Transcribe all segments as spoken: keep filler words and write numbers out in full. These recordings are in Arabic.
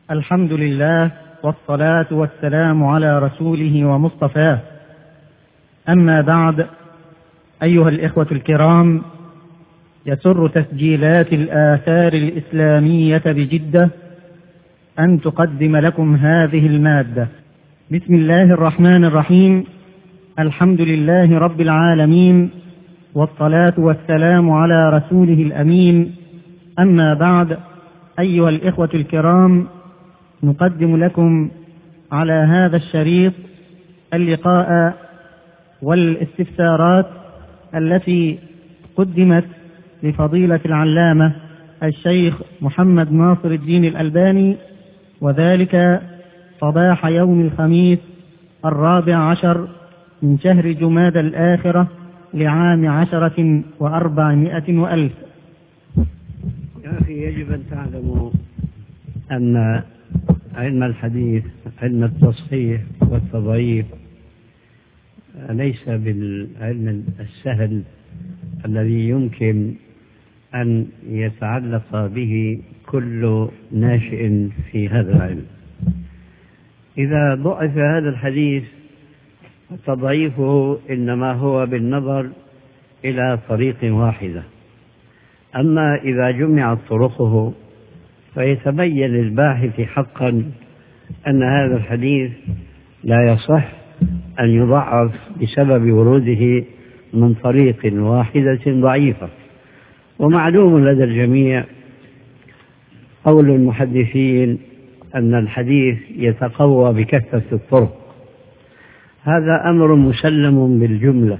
الحمد لله والصلاة والسلام على رسوله ومصطفاه. أما بعد، أيها الإخوة الكرام، يسر تسجيلات الآثار الإسلامية بجدة أن تقدم لكم هذه المادة. بسم الله الرحمن الرحيم. الحمد لله رب العالمين، والصلاة والسلام على رسوله الأمين. أما بعد، أيها الإخوة الكرام، نقدم لكم على هذا الشريط اللقاء والاستفسارات التي قدمت لفضيلة العلامة الشيخ محمد ناصر الدين الألباني، وذلك صباح يوم الخميس الرابع عشر من شهر جمادى الآخرة لعام عشرة وأربعمائة وألف. يا أخي، يجب أن تعلموا أن علم الحديث، علم التصحيح والتضعيف، ليس بالعلم السهل الذي يمكن أن يتعلق به كل ناشئ في هذا العلم. إذا ضعف هذا الحديث تضعيفه إنما هو بالنظر إلى طريق واحدة، أما إذا جمعت طرقه فيتبين للباحث حقا أن هذا الحديث لا يصح أن يضعف بسبب وروده من طريق واحدة ضعيفة. ومعلوم لدى الجميع قول المحدثين أن الحديث يتقوى بكثرة الطرق، هذا أمر مسلم بالجملة،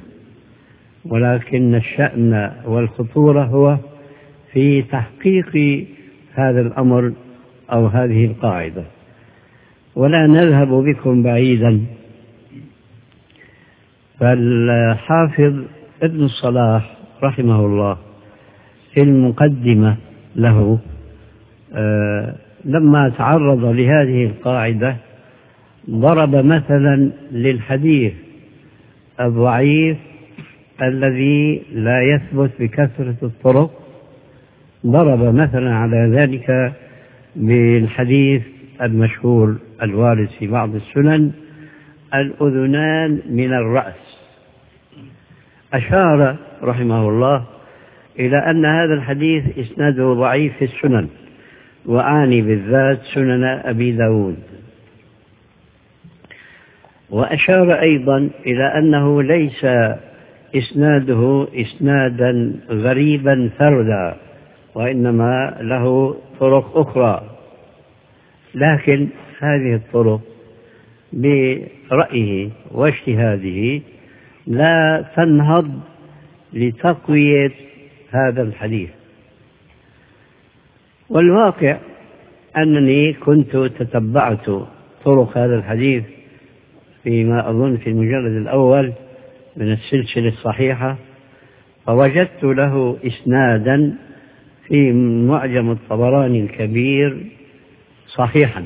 ولكن الشأن والخطورة هو في تحقيق هذا الأمر أو هذه القاعدة. ولا نذهب بكم بعيدا، فالحافظ ابن الصلاح رحمه الله في المقدمة له آه لما تعرض لهذه القاعدة ضرب مثلا للحديث الضعيف الذي لا يثبت بكثرة الطرق، ضرب مثلا على ذلك بالحديث المشهور الوارد في بعض السنن: الأذنان من الرأس. أشار رحمه الله إلى أن هذا الحديث إسناده ضعيف في السنن، وأعني بالذات سنن أبي داود. وأشار أيضا إلى أنه ليس إسناده إسنادا غريبا فردا، وإنما له طرق أخرى، لكن هذه الطرق برأيه واجتهاده لا تنهض لتقوية هذا الحديث. والواقع أنني كنت تتبعت طرق هذا الحديث فيما أظن في المجلد الأول من السلسلة الصحيحة، فوجدت له إسنادا في معجم الطبراني الكبير صحيحا.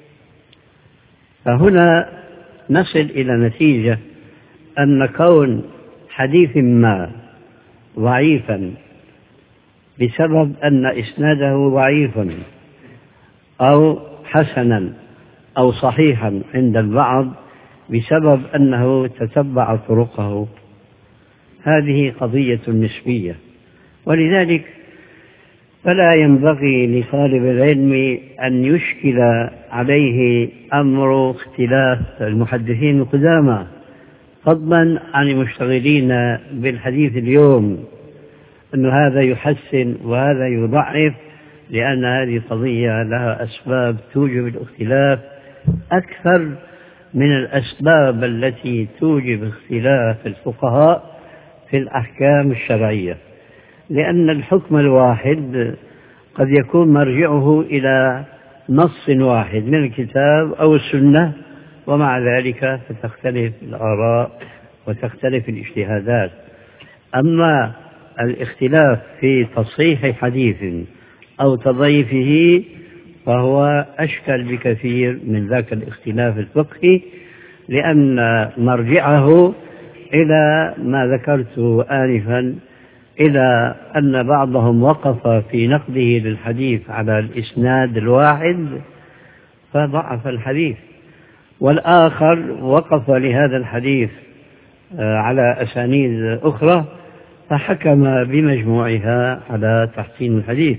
فهنا نصل إلى نتيجة أن كون حديث ما ضعيفا بسبب أن إسناده ضعيف أو حسنا أو صحيحا عند البعض بسبب أنه تتبع طرقه، هذه قضية نسبية. ولذلك فلا ينبغي لطالب العلم أن يشكل عليه أمر اختلاف المحدثين القدامى، فضلا عن المشتغلين بالحديث اليوم، أن هذا يحسن وهذا يضعف، لأن هذه قضية لها أسباب توجب الاختلاف أكثر من الأسباب التي توجب اختلاف الفقهاء في الأحكام الشرعية، لأن الحكم الواحد قد يكون مرجعه إلى نص واحد من الكتاب أو السنة، ومع ذلك فتختلف الآراء وتختلف الاجتهادات. أما الاختلاف في تصحيح حديث أو تضعيفه فهو أشكل بكثير من ذاك الاختلاف الفقهي، لأن مرجعه إلى ما ذكرت آنفا، إلى أن بعضهم وقف في نقده للحديث على الإسناد الواحد، فضعف الحديث، والآخر وقف لهذا الحديث على أسانيد أخرى فحكم بمجموعها على تحسين الحديث.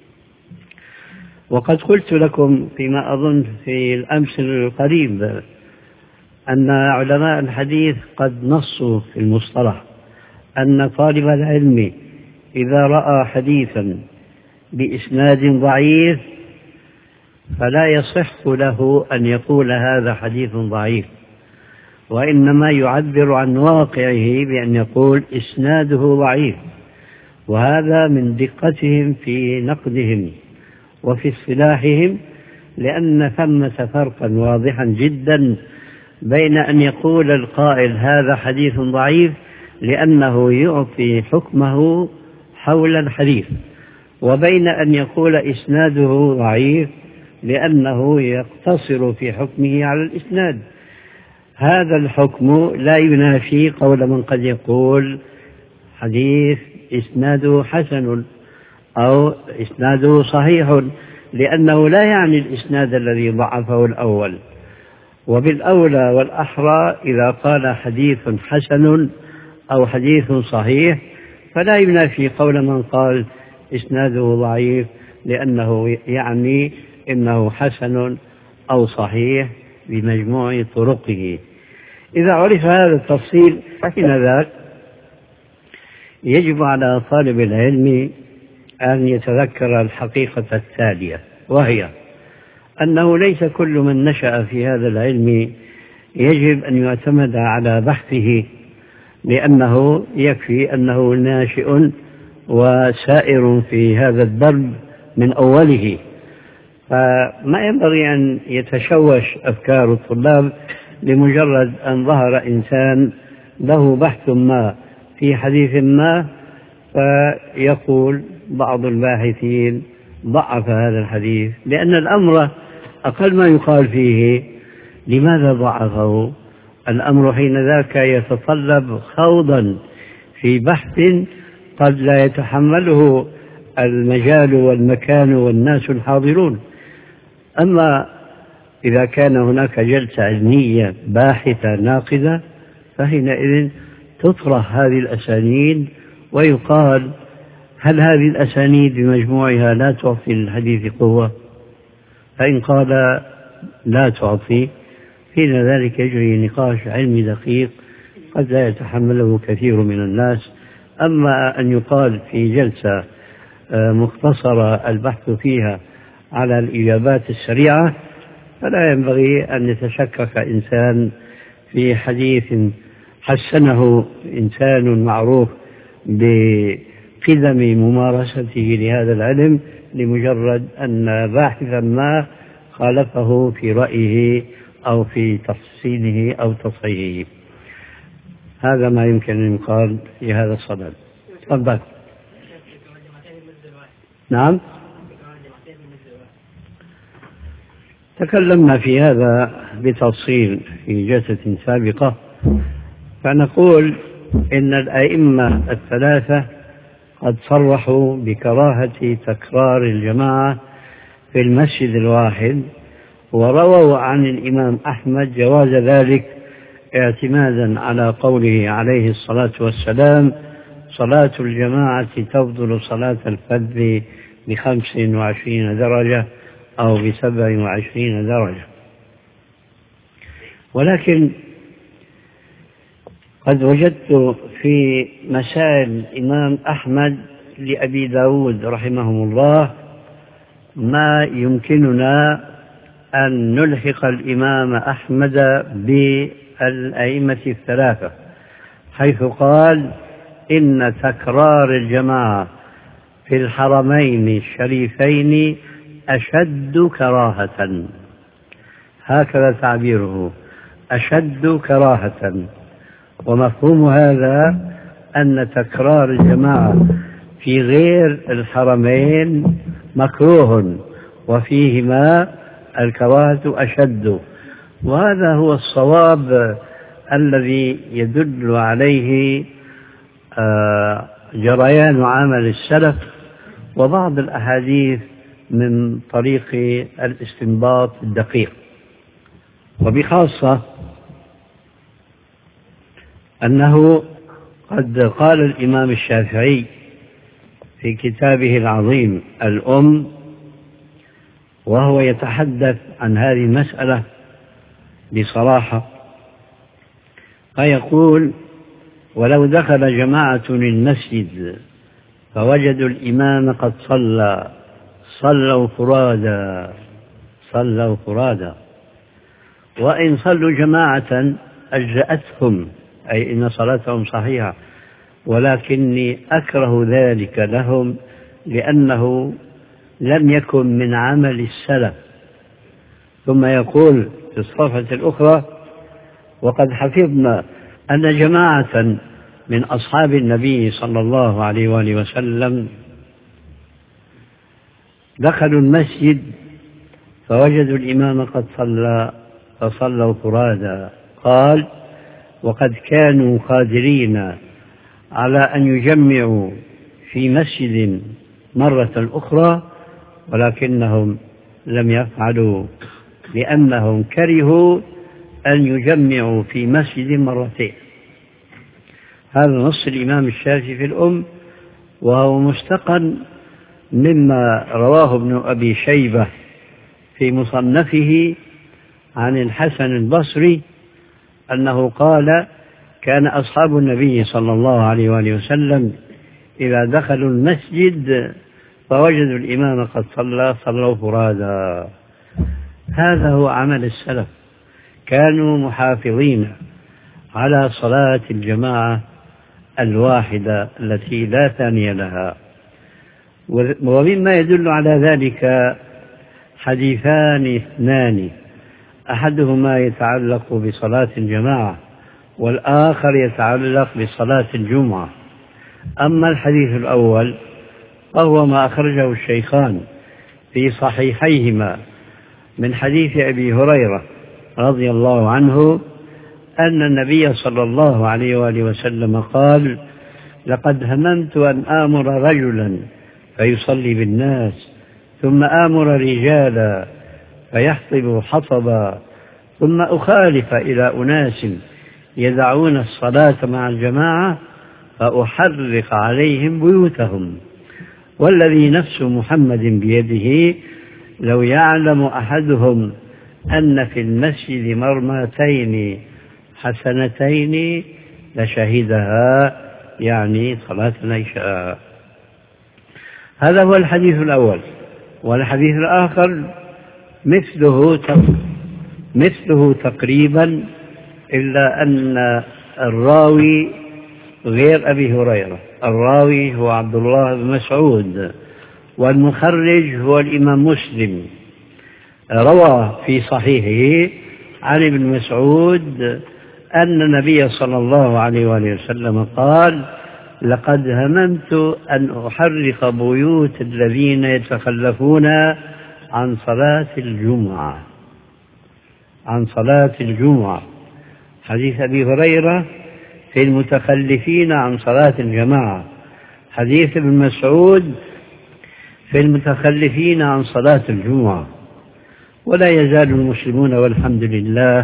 وقد قلت لكم فيما أظن في الأمس القريب أن علماء الحديث قد نصوا في المصطلح أن طالب العلم إذا رأى حديثا بإسناد ضعيف فلا يصح له أن يقول هذا حديث ضعيف، وإنما يعبر عن واقعه بأن يقول إسناده ضعيف. وهذا من دقتهم في نقدهم وفي اصطلاحهم، لأن ثمة فرقا واضحا جدا بين أن يقول القائل هذا حديث ضعيف لأنه يعطي حكمه حول الحديث، وبين أن يقول إسناده ضعيف لأنه يقتصر في حكمه على الإسناد. هذا الحكم لا ينافي قول من قد يقول حديث إسناده حسن أو إسناده صحيح، لأنه لا يعني الإسناد الذي ضعفه الأول. وبالأولى والأحرى إذا قال حديث حسن أو حديث صحيح فلا ينافي قول من قال إسناده ضعيف لأنه يعني إنه حسن أو صحيح بمجموع طرقه. إذا عرف هذا التفصيل فحين ذاك يجب على طالب العلم أن يتذكر الحقيقة التالية، وهي أنه ليس كل من نشأ في هذا العلم يجب أن يعتمد على بحثه، لأنه يكفي أنه ناشئ وسائر في هذا الدرب من أوله، فما ينبغي أن يتشوش أفكار الطلاب لمجرد أن ظهر إنسان له بحث ما في حديث ما فيقول بعض الباحثين ضعف هذا الحديث، لأن الأمر أقل ما يقال فيه لماذا ضعفه. الأمر حين ذاك يتطلب خوضا في بحث قد لا يتحمله المجال والمكان والناس الحاضرون. أما إذا كان هناك جلسة علمية باحثة ناقدة فحينئذ تطرح هذه الأسانيد ويقال هل هذه الأسانيد بمجموعها لا تعطي الحديث قوة؟ فإن قال لا تعطي حين ذلك يجري نقاش علمي دقيق قد لا يتحمله كثير من الناس. أما أن يقال في جلسة مختصرة البحث فيها على الإجابات السريعة فلا ينبغي أن يتشكك إنسان في حديث حسنه إنسان معروف بقدم ممارسته لهذا العلم لمجرد أن باحثا ما خالفه في رأيه أو في تفصيله أو تصحيحه. هذا ما يمكن أن يقال في هذا الصدد. تفضل. نعم، تكلمنا في هذا بتفصيل في جلسة سابقة، فنقول إن الأئمة الثلاثة قد صرحوا بكراهة تكرار الجماعة في المسجد الواحد، ورووا عن الإمام أحمد جواز ذلك اعتمادا على قوله عليه الصلاة والسلام صلاة الجماعة تفضل صلاة الفرد بخمس وعشرين درجة أو بسبع وعشرين درجة. ولكن قد وجدت في مسائل الإمام أحمد لأبي داود رحمه الله ما يمكننا أن نلحق الإمام أحمد بالأئمة الثلاثة، حيث قال إن تكرار الجماعة في الحرمين الشريفين أشد كراهة، هكذا تعبيره، أشد كراهة. ومفهوم هذا أن تكرار الجماعة في غير الحرمين مكروه وفيهما الكراهة أشد، وهذا هو الصواب الذي يدل عليه جريان عمل السلف. وبعض الأحاديث من طريق الاستنباط الدقيق. وبخاصة أنه قد قال الإمام الشافعي في كتابه العظيم الأم وهو يتحدث عن هذه المسألة بصراحة، فيقول: ولو دخل جماعة المسجد فوجدوا الإمام قد صلى صلوا فرادا صلوا فرادا وإن صلوا جماعة أجزأتهم، أي إن صلاتهم صحيحة، ولكني أكره ذلك لهم لأنه لم يكن من عمل السلف. ثم يقول في الصفحة الأخرى: وقد حفظنا أن جماعة من أصحاب النبي صلى الله عليه وآله وسلم دخلوا المسجد فوجدوا الإمام قد صلى فصلوا فرادا. قال: وقد كانوا قادرين على أن يجمعوا في مسجد مرة أخرى ولكنهم لم يفعلوا لأنهم كرهوا أن يجمعوا في مسجد مرتين. هذا نص الإمام الشافعي في الأم، وهو مستقن مما رواه ابن أبي شيبة في مصنفه عن الحسن البصري أنه قال: كان أصحاب النبي صلى الله عليه وآله وسلم إذا دخلوا المسجد فوجدوا الإمام قد صلى صلوا فرادا. هذا هو عمل السلف، كانوا محافظين على صلاة الجماعة الواحدة التي لا ثانية لها. ومما يدل على ذلك حديثان اثنان، أحدهما يتعلق بصلاة الجماعة والآخر يتعلق بصلاة الجمعة. أما الحديث الأول فهو ما أخرجه الشيخان في صحيحيهما من حديث أبي هريرة رضي الله عنه أن النبي صلى الله عليه وآله وسلم قال: لقد هممت أن آمر رجلا فيصلي بالناس ثم آمر رجالا فيحطب حطبا ثم أخالف إلى أناس يدعون الصلاة مع الجماعة فأحرق عليهم بيوتهم، والذي نفس محمد بيده لو يعلم أحدهم أن في المسجد مرماتين حسنتين لشهدها، يعني صلاة العشاء. هذا هو الحديث الأول. والحديث الآخر مثله مثله تقريبا، إلا أن الراوي غير أبي هريرة، الراوي هو عبد الله بن مسعود، والمخرج هو الإمام مسلم، روى في صحيحه عن ابن مسعود أن النبي صلى الله عليه وآله وسلم قال: لقد هممت أن أحرق بيوت الذين يتخلفون عن صلاة الجمعة عن صلاة الجمعة. حديث أبي هريرة في المتخلفين عن صلاة الجماعة، حديث ابن مسعود في المتخلفين عن صلاة الجمعة. ولا يزال المسلمون والحمد لله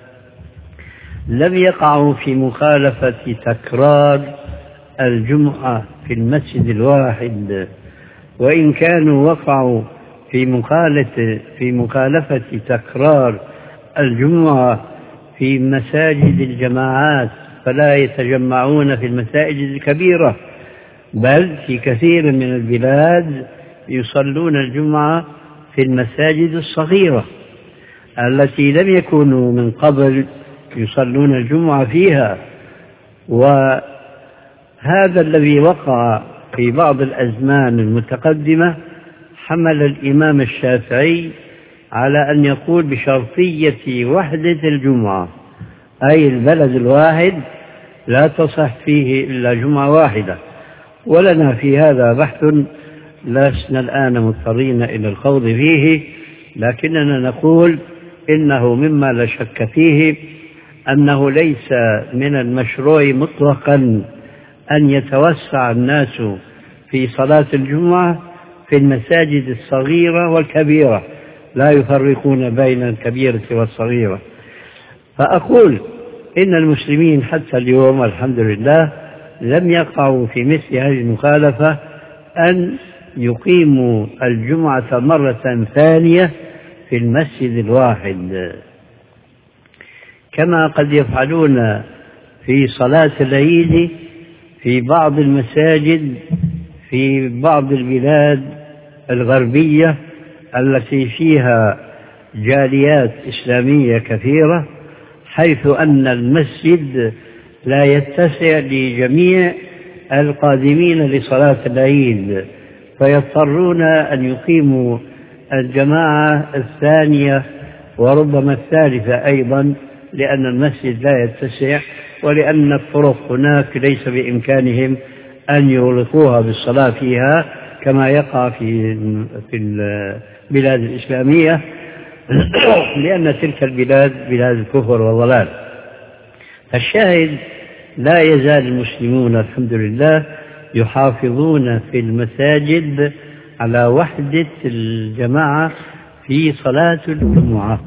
لم يقعوا في مخالفة تكرار الجمعة في المسجد الواحد، وإن كانوا وقعوا في مخالفة في مخالفة تكرار الجمعة في مساجد الجماعات، فلا يتجمعون في المساجد الكبيرة، بل في كثير من البلاد يصلون الجمعة في المساجد الصغيرة التي لم يكونوا من قبل يصلون الجمعة فيها. وهذا الذي وقع في بعض الأزمان المتقدمة حمل الإمام الشافعي على أن يقول بشرطية وحدة الجمعة، أي البلد الواحد لا تصح فيه إلا جمعة واحدة. ولنا في هذا بحث لسنا الآن مضطرين إلى الخوض فيه، لكننا نقول إنه مما لا شك فيه أنه ليس من المشروع مطلقا أن يتوسع الناس في صلاة الجمعة في المساجد الصغيرة والكبيرة، لا يفرقون بين الكبيرة والصغيرة. فأقول إن المسلمين حتى اليوم الحمد لله لم يقعوا في مثل هذه المخالفة أن يقيموا الجمعة مرة ثانية في المسجد الواحد، كما قد يفعلون في صلاة العيد في بعض المساجد في بعض البلاد الغربية التي فيها جاليات إسلامية كثيرة، حيث أن المسجد لا يتسع لجميع القادمين لصلاة العيد، فيضطرون أن يقيموا الجماعة الثانية وربما الثالثة أيضا، لأن المسجد لا يتسع ولأن الطرق هناك ليس بإمكانهم أن يغلقوها بالصلاة فيها كما يقع في في البلاد الإسلامية لأن تلك البلاد بلاد الكفر والضلال. الشاهد لا يزال المسلمون الحمد لله يحافظون في المساجد على وحدة الجماعة في صلاة الجمعة،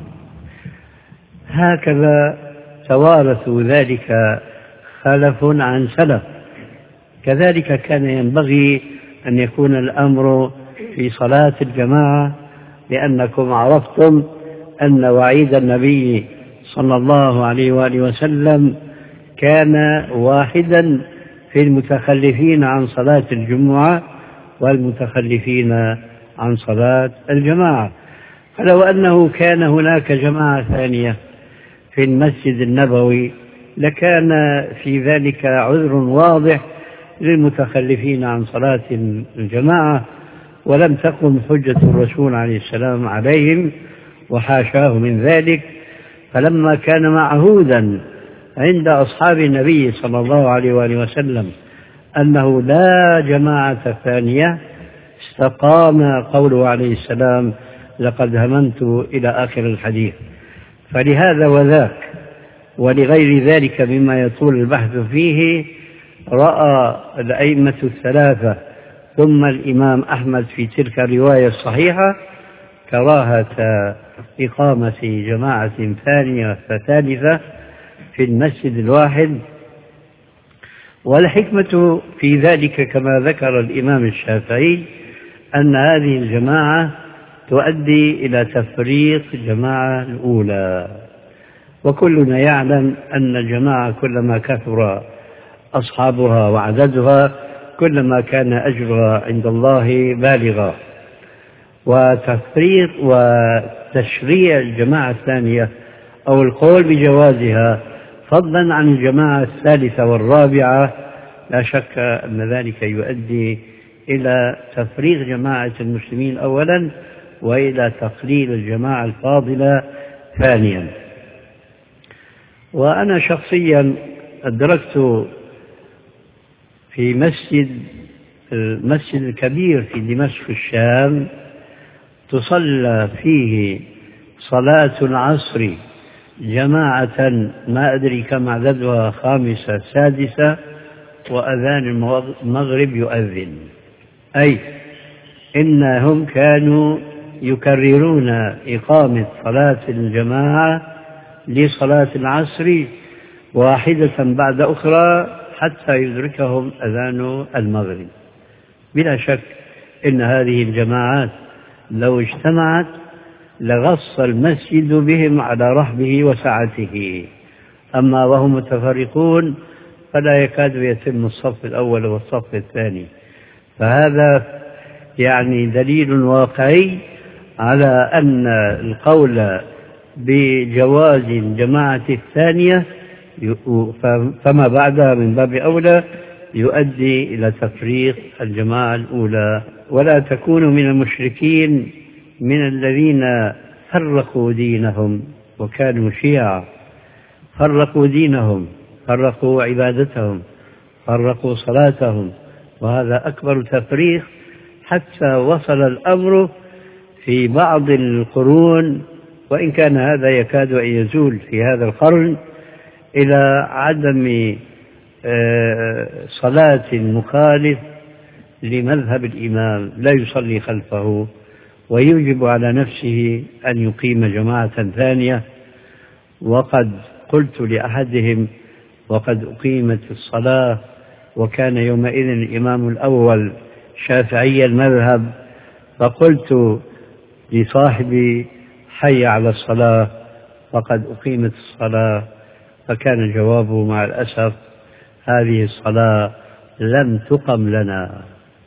هكذا توارثوا ذلك خلف عن سلف. كذلك كان ينبغي أن يكون الأمر في صلاة الجماعة، لأنكم عرفتم أن وعيد النبي صلى الله عليه وآله وسلم كان واحدا في المتخلفين عن صلاة الجمعة والمتخلفين عن صلاة الجماعة. فلو أنه كان هناك جماعة ثانية في المسجد النبوي لكان في ذلك عذر واضح للمتخلفين عن صلاة الجماعة، ولم تقم حجة الرسول عليه السلام عليهم وحاشاه من ذلك. فلما كان معهودا عند أصحاب النبي صلى الله عليه وآله وسلم أنه لا جماعة ثانية استقام قوله عليه السلام لقد هممت إلى آخر الحديث. فلهذا وذاك ولغير ذلك مما يطول البحث فيه رأى الأئمة الثلاثة ثم الإمام أحمد في تلك الرواية الصحيحة كراهة إقامة جماعة ثانية وثالثة في المسجد الواحد. والحكمة في ذلك كما ذكر الإمام الشافعي أن هذه الجماعة تؤدي إلى تفريق الجماعة الأولى، وكلنا يعلم أن الجماعة كلما كثر أصحابها وعددها كلما كان أجرها عند الله بالغا. وتفريق وتشريع الجماعة الثانية أو القول بجوازها فضلا عن الجماعة الثالثة والرابعة لا شك أن ذلك يؤدي إلى تفريق جماعة المسلمين أولا وإلى تقليل الجماعة الفاضلة ثانيا. وأنا شخصيا أدركت في مسجد المسجد الكبير في دمشق الشام تصلى فيه صلاة العصر جماعة ما أدري كم عددها خامسة سادسة وأذان المغرب يؤذن، أي إنهم كانوا يكررون إقامة صلاة الجماعة لصلاة العصر واحدة بعد أخرى حتى يدركهم أذان المغرب. بلا شك إن هذه الجماعات لو اجتمعت لغص المسجد بهم على رحبه وسعته، أما وهم متفرقون فلا يكاد يتم الصف الأول والصف الثاني. فهذا يعني دليل واقعي على أن القول بجواز الجماعة الثانية فما بعدها من باب أولى يؤدي إلى تفريق الجماعة الأولى. ولا تكونوا من المشركين من الذين فرقوا دينهم وكانوا شيعا، فرقوا دينهم، فرقوا عبادتهم، فرقوا صلاتهم، وهذا أكبر تفريق حتى وصل الأمر في بعض القرون، وإن كان هذا يكاد أن يزول في هذا القرن، إلى عدم صلاة المخالف لمذهب الإمام لا يصلي خلفه ويوجب على نفسه أن يقيم جماعة ثانية. وقد قلت لأحدهم وقد أقيمت الصلاة وكان يومئذ الإمام الأول شافعي المذهب، فقلت لصاحبي حي على الصلاة وقد أقيمت الصلاة، فكان جوابه مع الأسف هذه الصلاة لم تقم لنا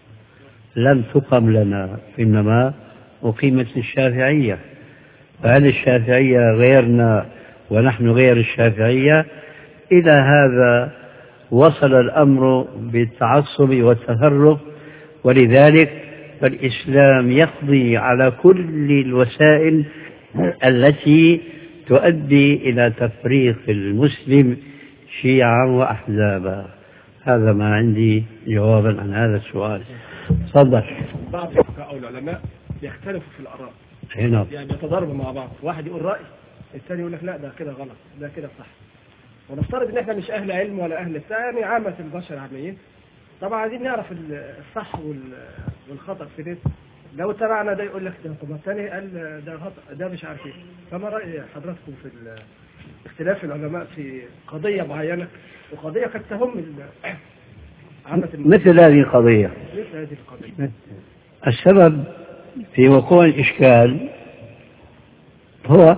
لم تقم لنا إنما أقيمت للشافعية. فهل الشافعية غيرنا ونحن غير الشافعية؟ إلى هذا وصل الأمر بالتعصب والتفرق. ولذلك فالإسلام يقضي على كل الوسائل التي تؤدي إلى تفريق المسلم شيعا وأحزابا. هذا ما عندي جوابا عن هذا السؤال. تفضل. بعض الفقهاء أو العلماء يختلفوا في الآراء، هنا يعني يتضاربوا مع بعض، واحد يقول رأي الثاني يقول لك لا ده كده غلط ده كده صح. ونفترض ان احنا مش اهل علم ولا اهل ثاني، عامة البشر عاميين. طبعا عايزين نعرف الصح والخطأ في ده. لو تبعنا ده يقول لك ده، طب الثاني قال ده خطأ، ده مش عارف ايه. فما رأي حضراتكم في اختلاف العلماء في قضية معينة وقضية قد تهم عامة مثل هذه القضية؟ مثل هذه القضية السبب في وقوع الإشكال هو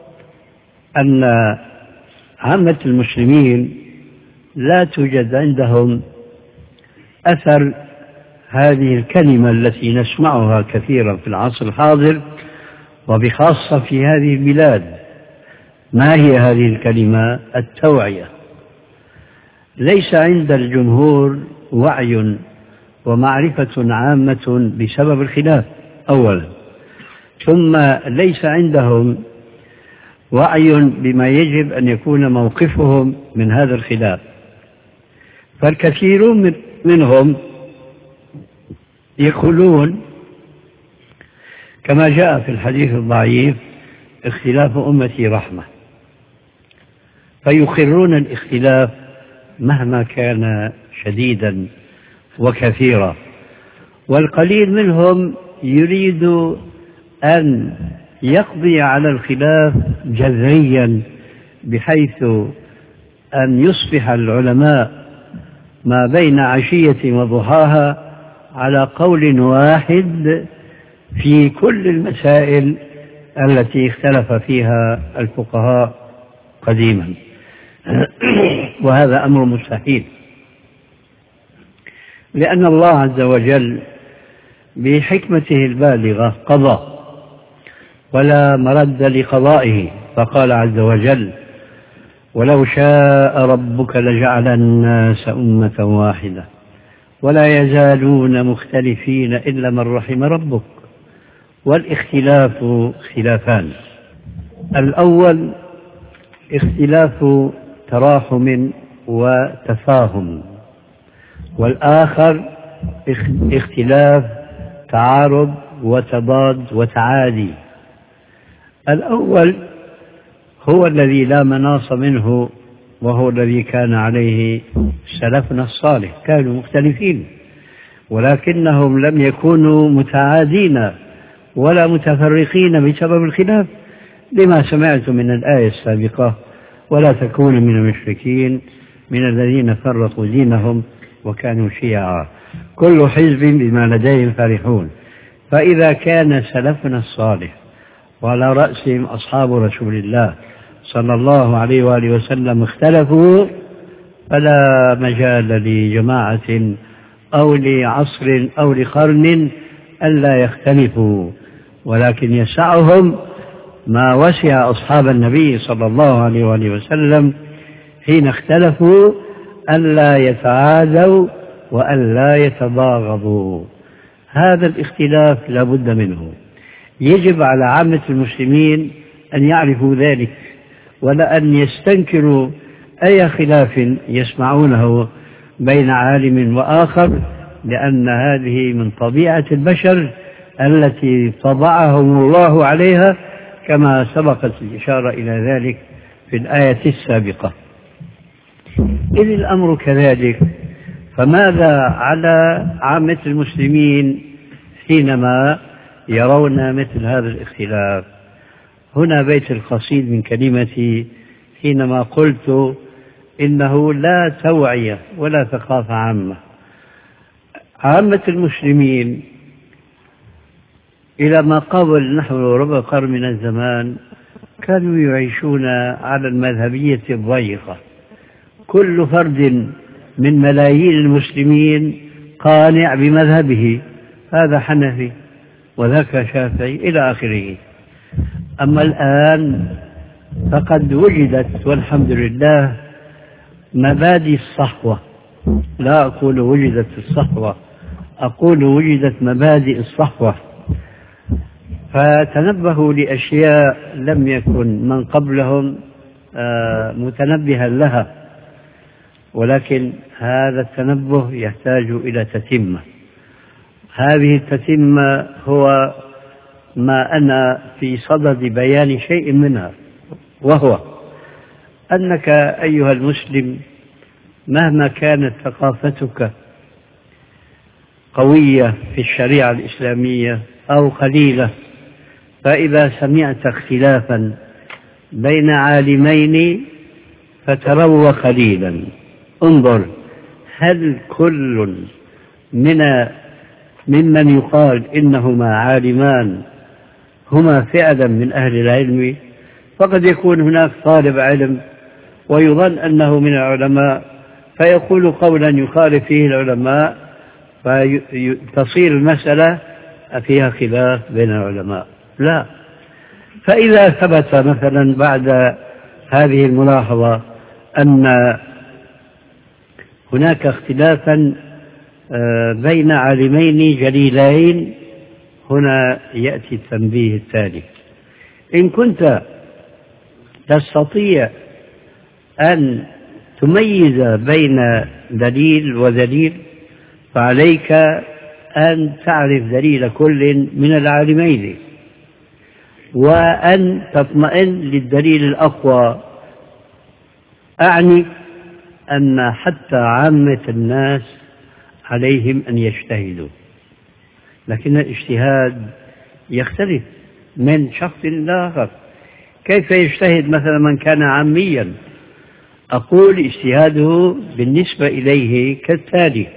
أن عامة المسلمين لا توجد عندهم أثر هذه الكلمة التي نسمعها كثيرا في العصر الحاضر وبخاصة في هذه البلاد. ما هي هذه الكلمة؟ التوعية. ليس عند الجمهور وعي ومعرفة عامة بسبب الخلاف أولا، ثم ليس عندهم وعي بما يجب أن يكون موقفهم من هذا الخلاف. فالكثيرون منهم يقولون كما جاء في الحديث الضعيف اختلاف أمتي رحمة، فيقرون الاختلاف مهما كان شديدا وكثيرا. والقليل منهم يريد أن يقضي على الخلاف جذريا بحيث أن يصبح العلماء ما بين عشية وضحاها على قول واحد في كل المسائل التي اختلف فيها الفقهاء قديما. وهذا أمر مستحيل، لأن الله عز وجل بحكمته البالغة قضى ولا مرد لقضائه، فقال عز وجل ولو شاء ربك لجعل الناس أمة واحدة ولا يزالون مختلفين إلا من رحم ربك. والاختلاف اختلافان: الأول اختلاف تراحم وتفاهم، والآخر اختلاف تعارض وتضاد وتعادي. الأول هو الذي لا مناص منه، وهو الذي كان عليه سلفنا الصالح، كانوا مختلفين ولكنهم لم يكونوا متعادين ولا متفرقين بسبب الخلاف، لما سمعت من الآية السابقة ولا تكونوا من المشركين من الذين فرقوا دينهم وكانوا شيعا كل حزب بما لديهم فرحون. فإذا كان سلفنا الصالح وعلى رأسهم أصحاب رسول الله صلى الله عليه وآله وسلم اختلفوا، فلا مجال لجماعة أو لعصر أو لقرن ألا يختلفوا، ولكن يسعهم ما وسع أصحاب النبي صلى الله عليه وآله وسلم حين اختلفوا ألا يتعادوا وألا يتباغضوا. هذا الاختلاف لا بد منه، يجب على عامة المسلمين أن يعرفوا ذلك ولا أن يستنكروا أي خلاف يسمعونه بين عالم وآخر، لأن هذه من طبيعة البشر التي طبعهم الله عليها كما سبقت الإشارة إلى ذلك في الآية السابقة. إذ الأمر كذلك، فماذا على عامة المسلمين حينما يرون مثل هذا الاختلاف؟ هنا بيت القصيد من كلمتي حينما قلت إنه لا توعية ولا ثقافة عامة. عامة المسلمين إلى ما قبل نحو ربع قرن من الزمان كانوا يعيشون على المذهبية الضيقة، كل فرد من ملايين المسلمين قانع بمذهبه، هذا حنفي وذاك شافعي إلى آخره. أما الآن فقد وجدت والحمد لله مبادئ الصحوة، لا أقول وجدت الصحوة، أقول وجدت مبادئ الصحوة، فتنبهوا لأشياء لم يكن من قبلهم متنبها لها، ولكن هذا التنبه يحتاج إلى تتمة. هذه التتمة هو ما أنا في صدد بيان شيء منها، وهو أنك أيها المسلم مهما كانت ثقافتك قوية في الشريعة الإسلامية أو قليلة، فإذا سمعت اختلافا بين عالمين فتروى قليلا، انظر هل كل من ممن يقال إنهما عالمان هما فعلا من أهل العلم؟ فقد يكون هناك طالب علم ويظن أنه من العلماء فيقول قولا يخالف فيه العلماء فتصير المسألة فيها خلاف بين العلماء. لا، فإذا ثبت مثلا بعد هذه الملاحظة أن هناك اختلافا بين عالمين جليلين، هنا يأتي التنبيه التالي: إن كنت تستطيع أن تميز بين دليل ودليل فعليك أن تعرف دليل كل من العالمين وأن تطمئن للدليل الأقوى. أعني أن حتى عامة الناس عليهم أن يجتهدوا، لكن الاجتهاد يختلف من شخص لآخر. كيف يجتهد مثلا من كان عاميا؟ أقول اجتهاده بالنسبة إليه كالتالي: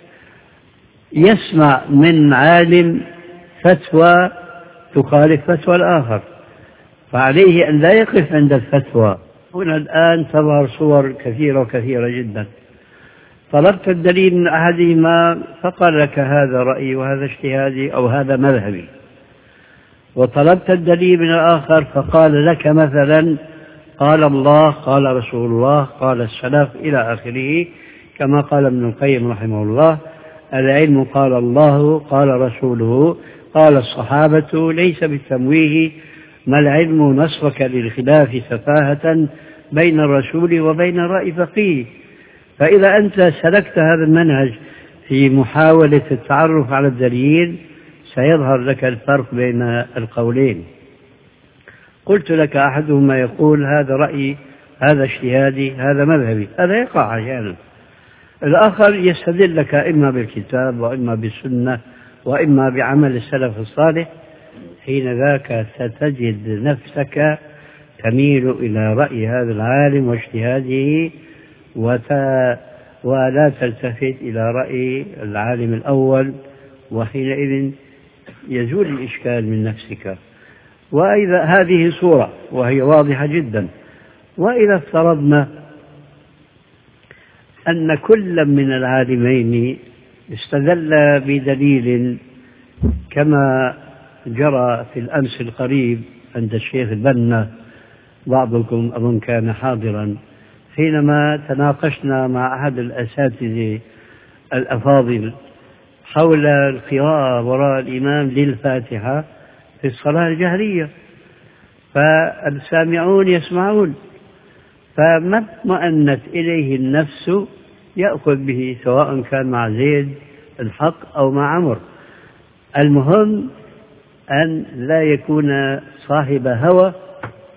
يسمع من عالم فتوى تخالف فتوى الآخر، فعليه أن لا يقف عند الفتوى. هنا الآن تظهر صور كثيرة وكثيرة جدا، طلبت الدليل من أحدهما فقال لك هذا رأيي وهذا اجتهادي أو هذا مذهبي، وطلبت الدليل من الآخر فقال لك مثلا قال الله قال رسول الله قال السلف إلى آخره، كما قال ابن القيم رحمه الله: العلم قال الله قال رسوله قال الصحابة ليس بالتمويه، ما العلم نصرك للخلاف سفاهة بين الرسول وبين الرأي فقيه. فإذا أنت سلكت هذا المنهج في محاولة التعرف على الدليل سيظهر لك الفرق بين القولين. قلت لك أحدهما يقول هذا رأيي هذا اجتهادي هذا مذهبي، هذا يقع أحيانا. الآخر يستدل لك إما بالكتاب وإما بالسنة وإما بعمل السلف الصالح، حين ذاك ستجد نفسك تميل إلى رأي هذا العالم واجتهاده ولا تلتفت إلى رأي العالم الأول، وحينئذ يزول الإشكال من نفسك. وإذا هذه صورة وهي واضحة جدا. وإذا افترضنا أن كل من العالمين استدل بدليل كما جرى في الأمس القريب عند الشيخ البنا، بعضكم أظن كان حاضرا حينما تناقشنا مع أحد الأساتذة الأفاضل حول القراءة وراء الإمام للفاتحة في الصلاة الجهرية، فالسامعون يسمعون، فما اطمأنت إليه النفس يأخذ به سواء كان مع زيد الحق أو مع عمر. المهم أن لا يكون صاحب هوى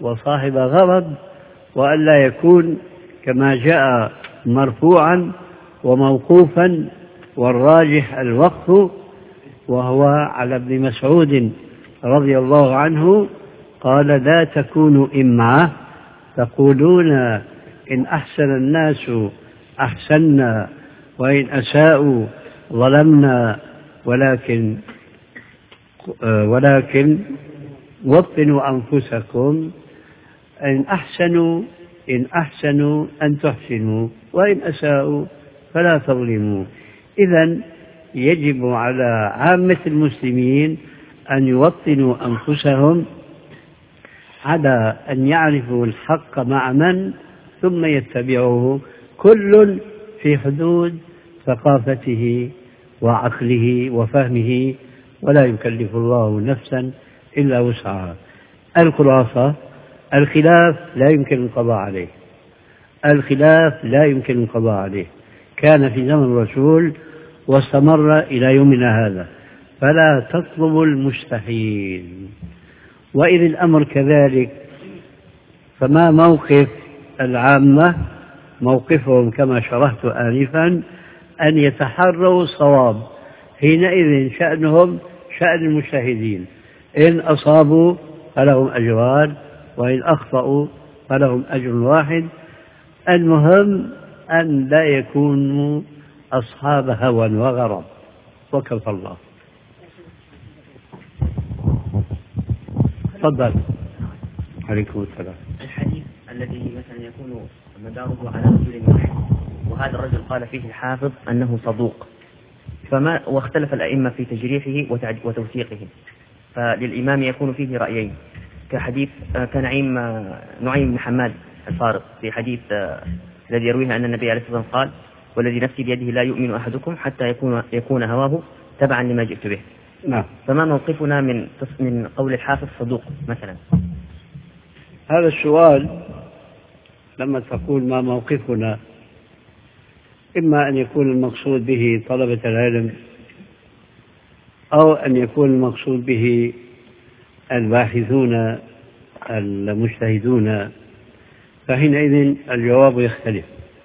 وصاحب غضب، وأن لا يكون كما جاء مرفوعا وموقوفا والراجح الوقف، وهو على ابن مسعود رضي الله عنه قال: لا تكونوا إمعة تقولون إن أحسن الناس أحسنا وإن أساءوا ظلمنا، ولكن ولكن وطنوا أنفسكم، إن أحسنوا إن أحسنوا أن تحسنوا وإن أساءوا فلا تظلموا. إذن يجب على عامة المسلمين أن يوطنوا أنفسهم على أن يعرفوا الحق مع من ثم يتبعوه، كل في حدود ثقافته وعقله وفهمه، ولا يكلف الله نفسا إلا وسعها. الخلاصة: الخلاف لا يمكن القضاء عليه، الخلاف لا يمكن القضاء عليه، كان في زمن الرسول واستمر إلى يومنا هذا، فلا تطلب المستحيل. وإذ الأمر كذلك فما موقف العامة؟ موقفهم كما شرحت آنفا أن يتحروا الصواب، حينئذ شأنهم شأن المجتهدين، إن أصابوا فلهم أجران وإن أخطأوا فلهم أجر واحد. المهم أن لا يكونوا أصحاب هوى وغرض، وكفى الله. تفضل. عليكم السلام. الحديث الذي مثلا يكون مداره على رجل واحد، وهذا الرجل قال فيه الحافظ أنه صدوق، فما واختلف الأئمة في تجريحه وتوثيقه، فللإمام يكون فيه رأيين، كحديث كنعيم نعيم بن حماد الفارق في حديث الذي يرويه أن النبي عليه الصلاة والسلام قال: والذي نفسي بيده لا يؤمن أحدكم حتى يكون يكون هواه تبعا لما جئت به. نعم. فما موقفنا من من قول الحافظ صدوق مثلا؟ هذا السؤال لما تقول ما موقفنا، إما أن يكون المقصود به طلبة العلم، أو أن يكون المقصود به الباحثون المجتهدون، فحينئذ الجواب يختلف.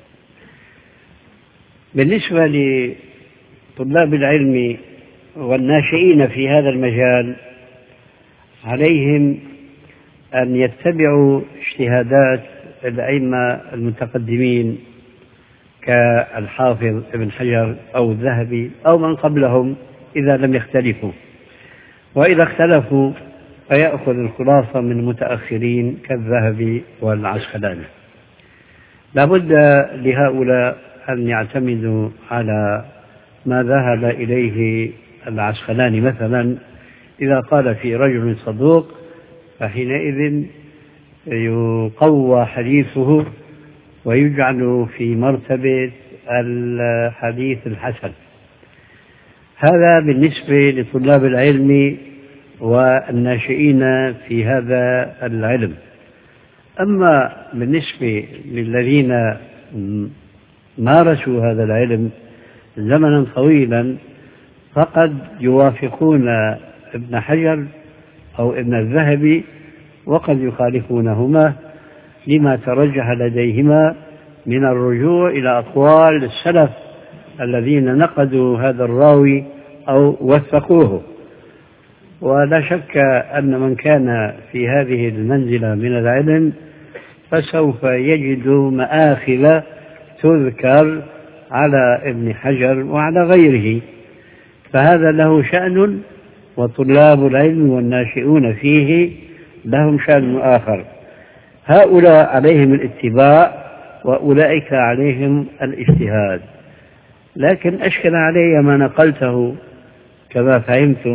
بالنسبة لطلاب العلم والناشئين في هذا المجال، عليهم أن يتبعوا اجتهادات الأئمة المتقدمين كالحافظ ابن حجر أو الذهبي أو من قبلهم إذا لم يختلفوا، وإذا اختلفوا فيأخذ الخلاصة من المتأخرين كالذهبي والعسقلاني. لابد لهؤلاء أن يعتمدوا على ما ذهب إليه العسقلاني مثلا، إذا قال في رجل صدوق فحينئذ يقوى حديثه ويجعل في مرتبة الحديث الحسن. هذا بالنسبة لطلاب العلم والناشئين في هذا العلم. أما بالنسبة للذين مارسوا هذا العلم زمنا طويلا، فقد يوافقون ابن حجر أو ابن الذهبي وقد يخالفونهما لما ترجح لديهما من الرجوع إلى أقوال السلف الذين نقدوا هذا الراوي أو وثقوه. ولا شك أن من كان في هذه المنزلة من العلم فسوف يجد مآخذ تذكر على ابن حجر وعلى غيره، فهذا له شأن، وطلاب العلم والناشئون فيه لهم شأن آخر. هؤلاء عليهم الاتباع وأولئك عليهم الاجتهاد. لكن أشكل علي ما نقلته كما فهمت،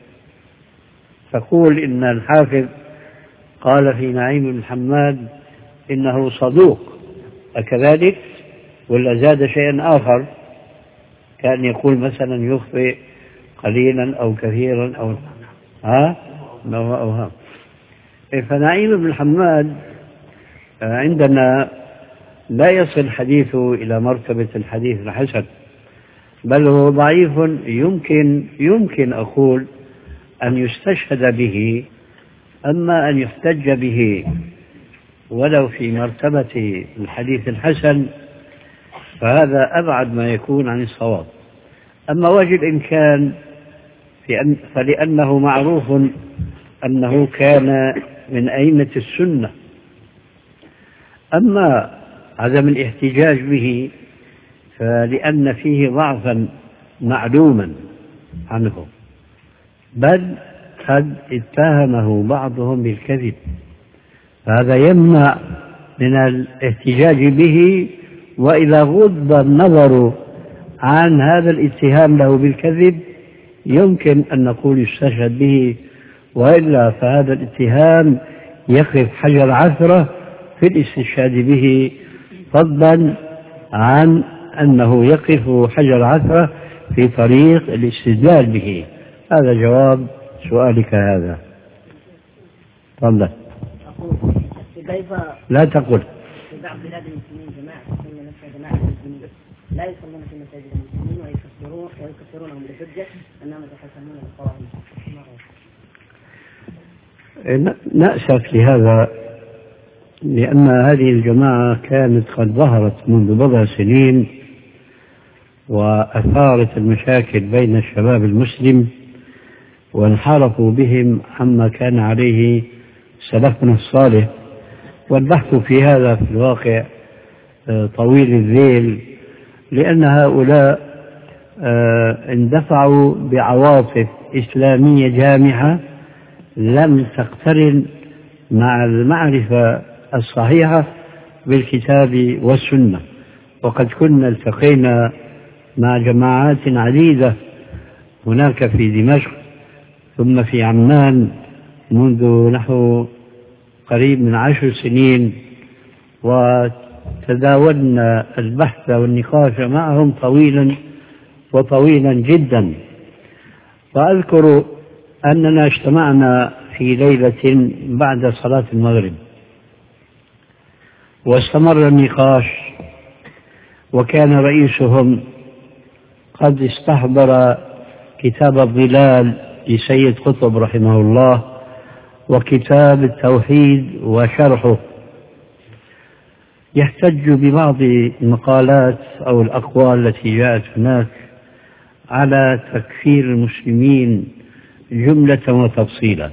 تقول إن الحافظ قال في نعيم بن حماد إنه صدوق، أكذلك ولا زاد شيئا آخر؟ كان يقول مثلا يخطئ قليلا أو كثيرا أو ها أو أوهام. فنعيم بن حماد عندنا لا يصل حديثه إلى مرتبة الحديث الحسن، بل هو ضعيف، يمكن يمكن أقول أن يستشهد به. أما أن يحتج به ولو في مرتبة الحديث الحسن فهذا أبعد ما يكون عن الصواب. أما وجه الإمكان فلأنه معروف أنه كان من أئمة السنة. أما عدم الاحتجاج به فلأن فيه ضعفا معلوما عنه، بل قد اتهمه بعضهم بالكذب، فهذا يمنع من الاحتجاج به. وإذا غض النظر عن هذا الاتهام له بالكذب يمكن أن نقول يستشهد به، وإلا فهذا الاتهام يقف حجر عثرة في الاستشهاد به، فضلا عن أنه يقف حجر عثرة في طريق الاستدلال به. هذا جواب سؤالك هذا. تفضل. لا تقل. في بعض بلاد المسلمين جماعة تسمى نفسها جماعة المسلمين لا يصلون في مساجد المسلمين ويكفرون ويكفرونهم بحجة أنهم يتحكمون بالقوانين. نأسف لهذا، لأن هذه الجماعة كانت قد ظهرت منذ بضع سنين وأثارت المشاكل بين الشباب المسلم، وانحرفوا بهم عما كان عليه سلفنا الصالح. والبحث في هذا في الواقع طويل الذيل، لأن هؤلاء اندفعوا بعواطف إسلامية جامحة لم تقترن مع المعرفة الصحيحة بالكتاب والسنة. وقد كنا التقينا مع جماعات عديدة هناك في دمشق ثم في عمان منذ نحو قريب من عشر سنين، وتداولنا البحث والنقاش معهم طويلا وطويلا جدا. وأذكر أننا اجتمعنا في ليلة بعد صلاة المغرب واستمر النقاش، وكان رئيسهم قد استحضر كتاب الظلال لسيد قطب رحمه الله وكتاب التوحيد وشرحه، يحتج ببعض المقالات أو الأقوال التي جاءت هناك على تكفير المسلمين جملة وتفصيلا.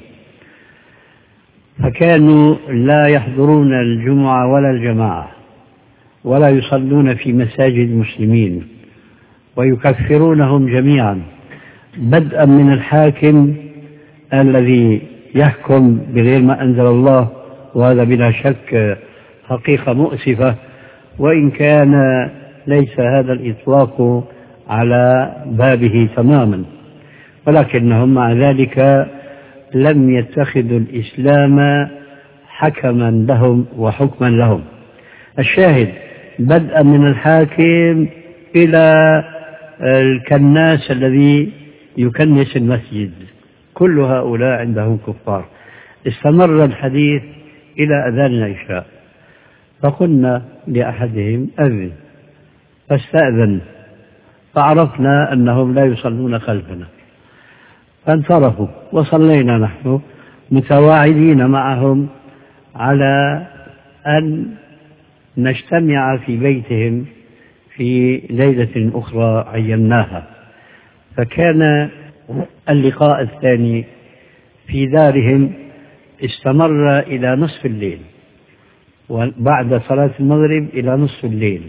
فكانوا لا يحضرون الجمعة ولا الجماعة ولا يصلون في مساجد المسلمين، ويكفرونهم جميعا بدءا من الحاكم الذي يحكم بغير ما أنزل الله، وهذا بلا شك حقيقة مؤسفة، وإن كان ليس هذا الإطلاق على بابه تماما، ولكنهم مع ذلك لم يتخذوا الإسلام حكما لهم وحكما لهم. الشاهد بدءا من الحاكم إلى الكناس الذي يكنس المسجد، كل هؤلاء عندهم كفار. استمر الحديث إلى أذان العشاء، فقلنا لأحدهم أذن، فاستأذن، فعرفنا أنهم لا يصلون خلفنا، فانصرفوا وصلينا نحن متواعدين معهم على أن نجتمع في بيتهم في ليلة أخرى عيناها. فكان اللقاء الثاني في دارهم استمر إلى نصف الليل، وبعد صلاة المغرب إلى نصف الليل،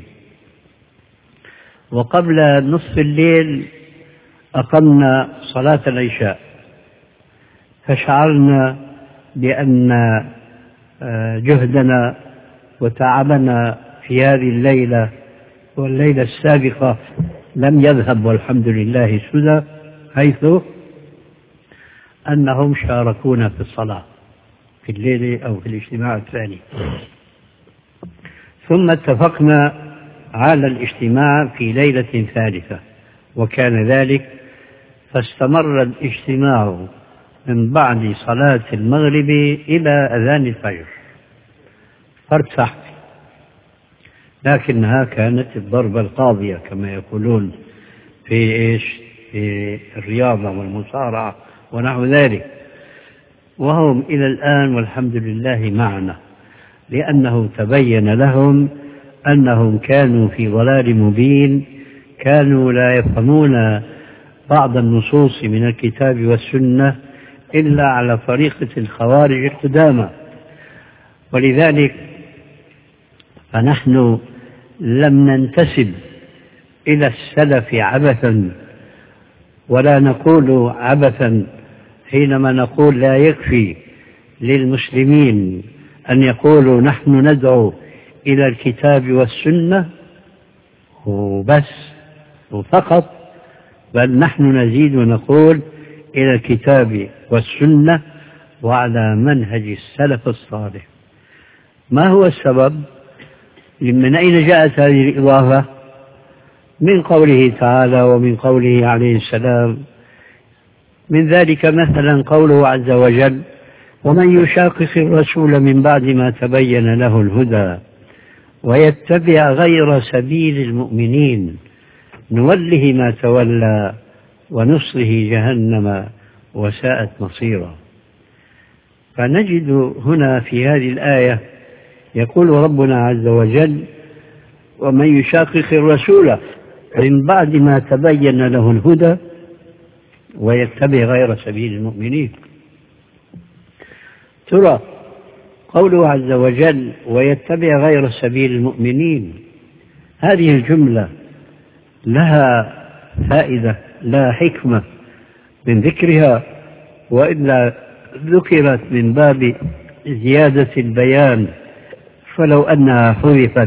وقبل نصف الليل أقمنا صلاة العشاء، فشعرنا بأن جهدنا وتعبنا في هذه الليلة والليلة السابقة لم يذهب والحمد لله سدى، حيث أنهم شاركونا في الصلاة في الليل أو في الاجتماع الثاني. ثم اتفقنا على الاجتماع في ليلة ثالثة، وكان ذلك، فاستمر الاجتماع من بعد صلاة المغرب إلى أذان الفجر، فارتحت، لكنها كانت الضربة القاضية كما يقولون في إيش في الرياضة والمصارعة ونحو ذلك، وهم إلى الآن والحمد لله معنا، لأنه تبين لهم أنهم كانوا في ضلال مبين، كانوا لا يفهمون بعض النصوص من الكتاب والسنة إلا على طريقة الخوارج القدامى. ولذلك فنحن لم ننتسب إلى السلف عبثا، ولا نقول عبثا حينما نقول لا يكفي للمسلمين أن يقولوا نحن ندعو إلى الكتاب والسنة وبس وفقط، بل نحن نزيد ونقول إلى الكتاب والسنة وعلى منهج السلف الصالح. ما هو السبب؟ من أين جاءت هذه الإضافة؟ من قوله تعالى ومن قوله عليه السلام. من ذلك مثلا قوله عز وجل: ومن يشاقق الرسول من بعد ما تبين له الهدى ويتبع غير سبيل المؤمنين نوله ما تولى ونصله جهنم وساءت مصيرا. فنجد هنا في هذه الآية يقول ربنا عز وجل: ومن يشاقق الرسول من بعد ما تبين له الهدى ويتبع غير سبيل المؤمنين. ترى قوله عز وجل ويتبع غير سبيل المؤمنين، هذه الجملة لها فائدة، لها حكمة من ذكرها، وإلا ذكرت من باب زيادة البيان، فلو أنها حذفت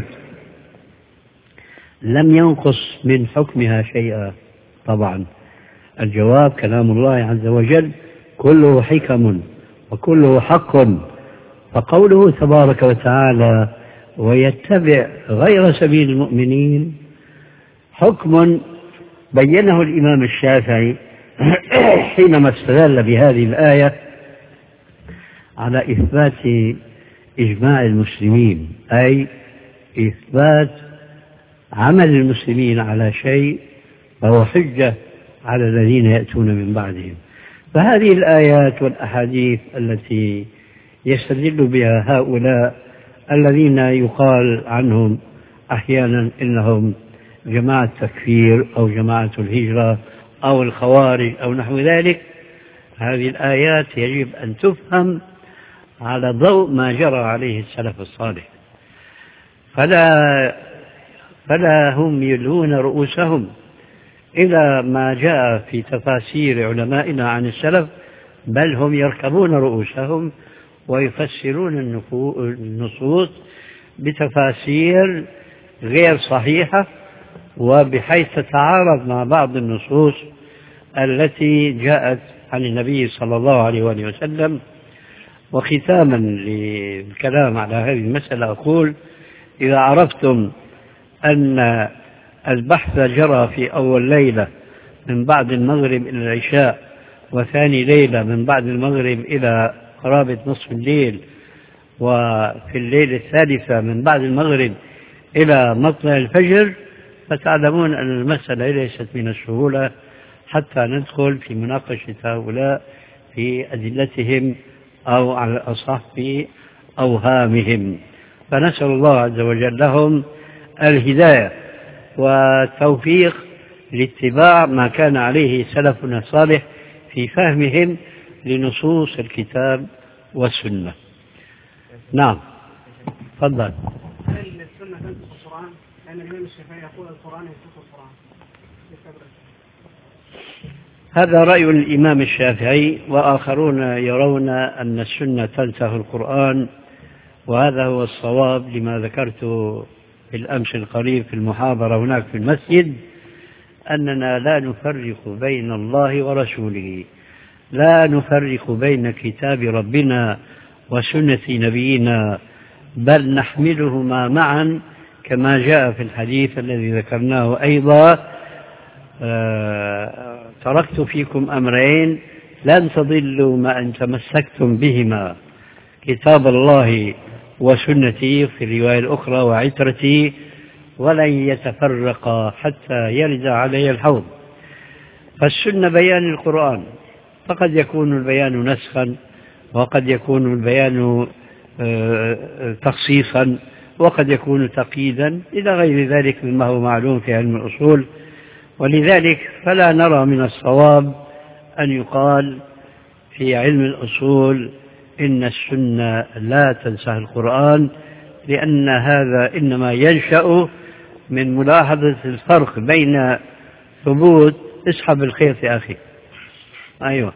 لم ينقص من حكمها شيئا. طبعا الجواب كلام الله عز وجل كله حكم وكله حق، فقوله تبارك وتعالى ويتبع غير سبيل المؤمنين حكم بينه الإمام الشافعي حينما استدل بهذه الآية على إثبات إجماع المسلمين، أي إثبات عمل المسلمين على شيء فهو حجة على الذين يأتون من بعدهم. فهذه الآيات والأحاديث التي يستدل بها هؤلاء الذين يقال عنهم أحيانا إنهم جماعة تكفير أو جماعة الهجرة أو الخوارج أو نحو ذلك، هذه الآيات يجب أن تفهم على ضوء ما جرى عليه السلف الصالح، فلا فلا هم يلهون رؤوسهم إلى ما جاء في تفاسير علمائنا عن السلف، بل هم يركبون رؤوسهم ويفسرون النصوص بتفاسير غير صحيحة وبحيث تتعارض مع بعض النصوص التي جاءت عن النبي صلى الله عليه وآله وسلم. وختاما للكلام على هذه المسألة أقول: إذا عرفتم أن البحث جرى في أول ليلة من بعد المغرب إلى العشاء، وثاني ليلة من بعد المغرب إلى قرابة نصف الليل، وفي الليلة الثالثة من بعد المغرب إلى مطلع الفجر، فتعلمون أن المسألة ليست من السهولة حتى ندخل في مناقشة هؤلاء في أدلتهم أو على الأصح في أوهامهم. فنسأل الله عز وجل لهم الهداية والتوفيق لاتباع ما كان عليه سلفنا الصالح في فهمهم لنصوص الكتاب والسنة. نعم، تفضل. هل السنة تنسخ القرآن؟ لأن الإمام الشافعي يقول القرآن ينسخ القرآن. هذا رأي الإمام الشافعي، وآخرون يرون أن السنة تنسخ القرآن، وهذا هو الصواب لما ذكرته في الأمس القريب في المحاضرة هناك في المسجد، أننا لا نفرق بين الله ورسوله، لا نفرق بين كتاب ربنا وسنة نبينا، بل نحملهما معا كما جاء في الحديث الذي ذكرناه أيضا: آه تركت فيكم أمرين لن تضلوا ما أن تمسكتم بهما، كتاب الله وسنتي، في الرواية الأخرى وعترتي، ولن يتفرقا حتى يرد علي الحوض. فالسنة بيان القرآن، فقد يكون البيان نسخا، وقد يكون البيان تخصيصا، وقد يكون تقييدا إلى غير ذلك مما هو معلوم في علم الأصول. ولذلك فلا نرى من الصواب أن يقال في علم الأصول إن السنة لا تنسخ القرآن، لأن هذا إنما ينشأ من ملاحظة الفرق بين ثبوت اسحب الخيط يا أخي أيوة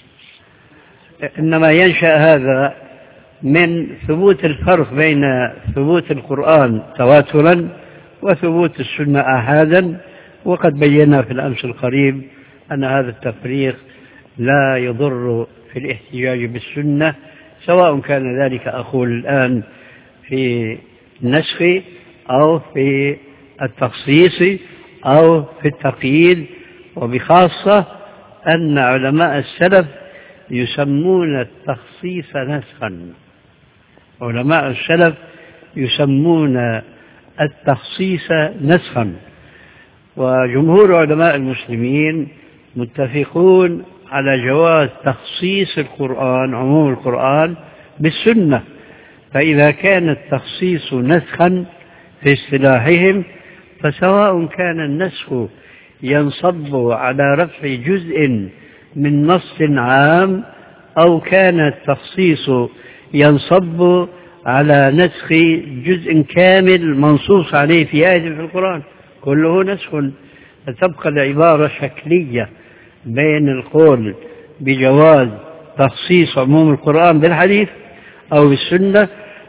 إنما ينشأ هذا من ثبوت الفرق بين ثبوت القرآن تواترا وثبوت السنة آحادا. وقد بينا في الأمس القريب أن هذا التفريق لا يضر في الاحتجاج بالسنة، سواء كان ذلك أقول الآن في النسخ أو في التخصيص أو في التقييد. وبخاصة أن علماء السلف يسمون التخصيص نسخا، علماء السلف يسمون التخصيص نسخا، وجمهور علماء المسلمين متفقون على جواز تخصيص القرآن عموم القرآن بالسنة. فإذا كان التخصيص نسخا في اصطلاحهم فسواء كان النسخ ينصب على رفع جزء من نص عام أو كان التخصيص ينصب على نسخ جزء كامل منصوص عليه في آية في القرآن، كله نسخ. فتبقى العبارة شكلية بين القول بجواز تخصيص عموم القرآن بالحديث أو بالسنة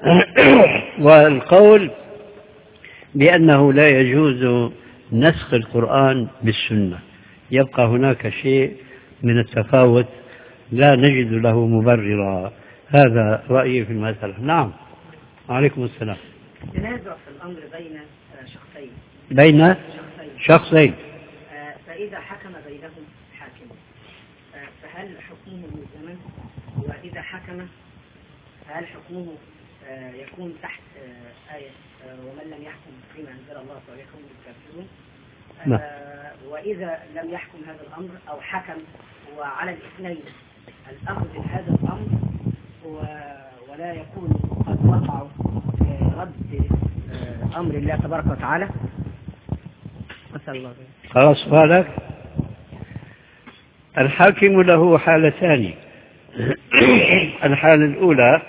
والقول بأنه لا يجوز نسخ القرآن بالسنة. يبقى هناك شيء من التفاوت لا نجد له مبررا. هذا رأيي في المسألة. نعم عليكم السلام. تنازع في الأمر بين شخصين بين شخصين فإذا حكم بينهم حاكم فهل حكمه ملزما؟ وإذا حكم فهل حكمه يكون تحت آية ومن لم يحكم بما أنزل الله فليحكم بالكافرون؟ وإذا لم يحكم هذا الأمر أو حكم وعلى الاثنين الأخذ بهذا الأمر ولا يكون قد وقعوا في رد أمر الله تبارك وتعالى. أسأل الله. خلاص بالك. الحاكم له حالتان. الحالة الأولى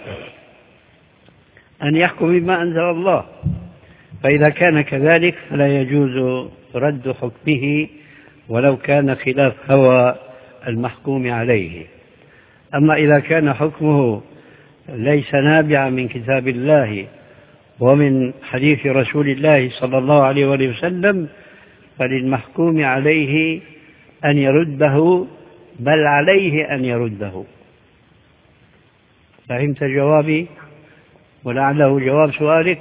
أن يحكم بما أنزل الله، فإذا كان كذلك فلا يجوز رد حكمه ولو كان خلاف هوى المحكوم عليه. أما إذا كان حكمه ليس نابعا من كتاب الله ومن حديث رسول الله صلى الله عليه وآله وسلم فللمحكوم عليه أن يرده، بل عليه أن يرده. فهمت جوابي ولعله جواب سؤالك؟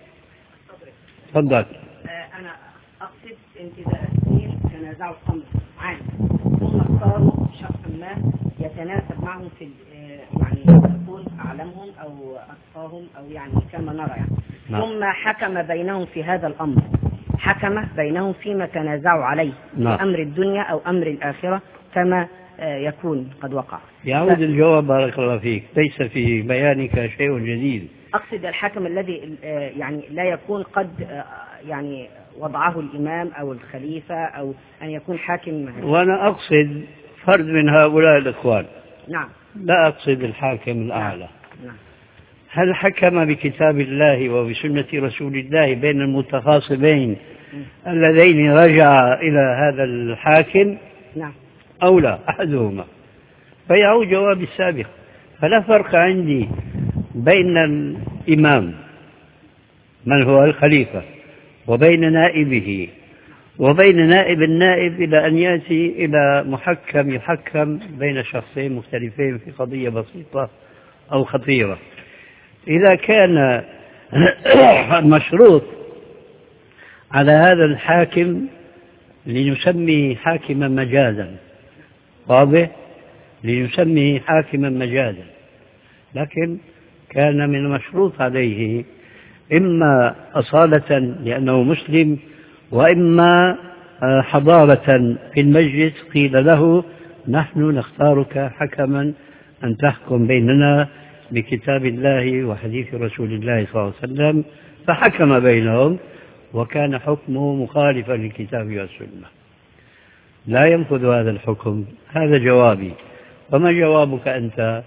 تفضل. أنا أقصد إذا اثنين تنازعوا في أمر عام ثم اختاروا شخصا ما يتناسب معهم في يعني يكون أعلمهم أو أتقاهم أو يعني كما نرى يعني. نعم. ثم حكم بينهم في هذا الأمر، حكم بينهم فيما تنازعوا عليه. نعم. في أمر الدنيا أو أمر الآخرة كما يكون قد وقع. يعود ف... الجواب بارك الله فيك، ليس في بيانك شيء جديد. أقصد الحكم الذي يعني لا يكون قد يعني وضعه الإمام أو الخليفة أو أن يكون حاكم. وأنا أقصد فرد من هؤلاء الإخوان. نعم. لا أقصد الحاكم الأعلى. نعم. هل حكم بكتاب الله وبسنة رسول الله بين المتخاصمين اللذين رجع إلى هذا الحاكم؟ نعم. أو لا أحدهما؟ فيعود جواب السابق. فلا فرق عندي بين الإمام من هو الخليفة وبين نائبه وبين نائب النائب إلى أن يأتي إلى محكم يحكم بين شخصين مختلفين في قضية بسيطة أو خطيرة. إذا كان المشروط على هذا الحاكم لنسميه حاكما مجازا، واضح؟ لنسميه حاكما مجازا، لكن كان من المشروط عليه إما أصالة لأنه مسلم وإما حضارة في المجلس قيل له نحن نختارك حكما أن تحكم بيننا بكتاب الله وحديث رسول الله صلى الله عليه وسلم فحكم بينهم وكان حكمه مخالفا للكتاب والسنة، لا ينفذ هذا الحكم. هذا جوابي. وما جوابك أنت؟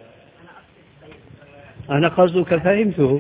أنا قصدك فهمته،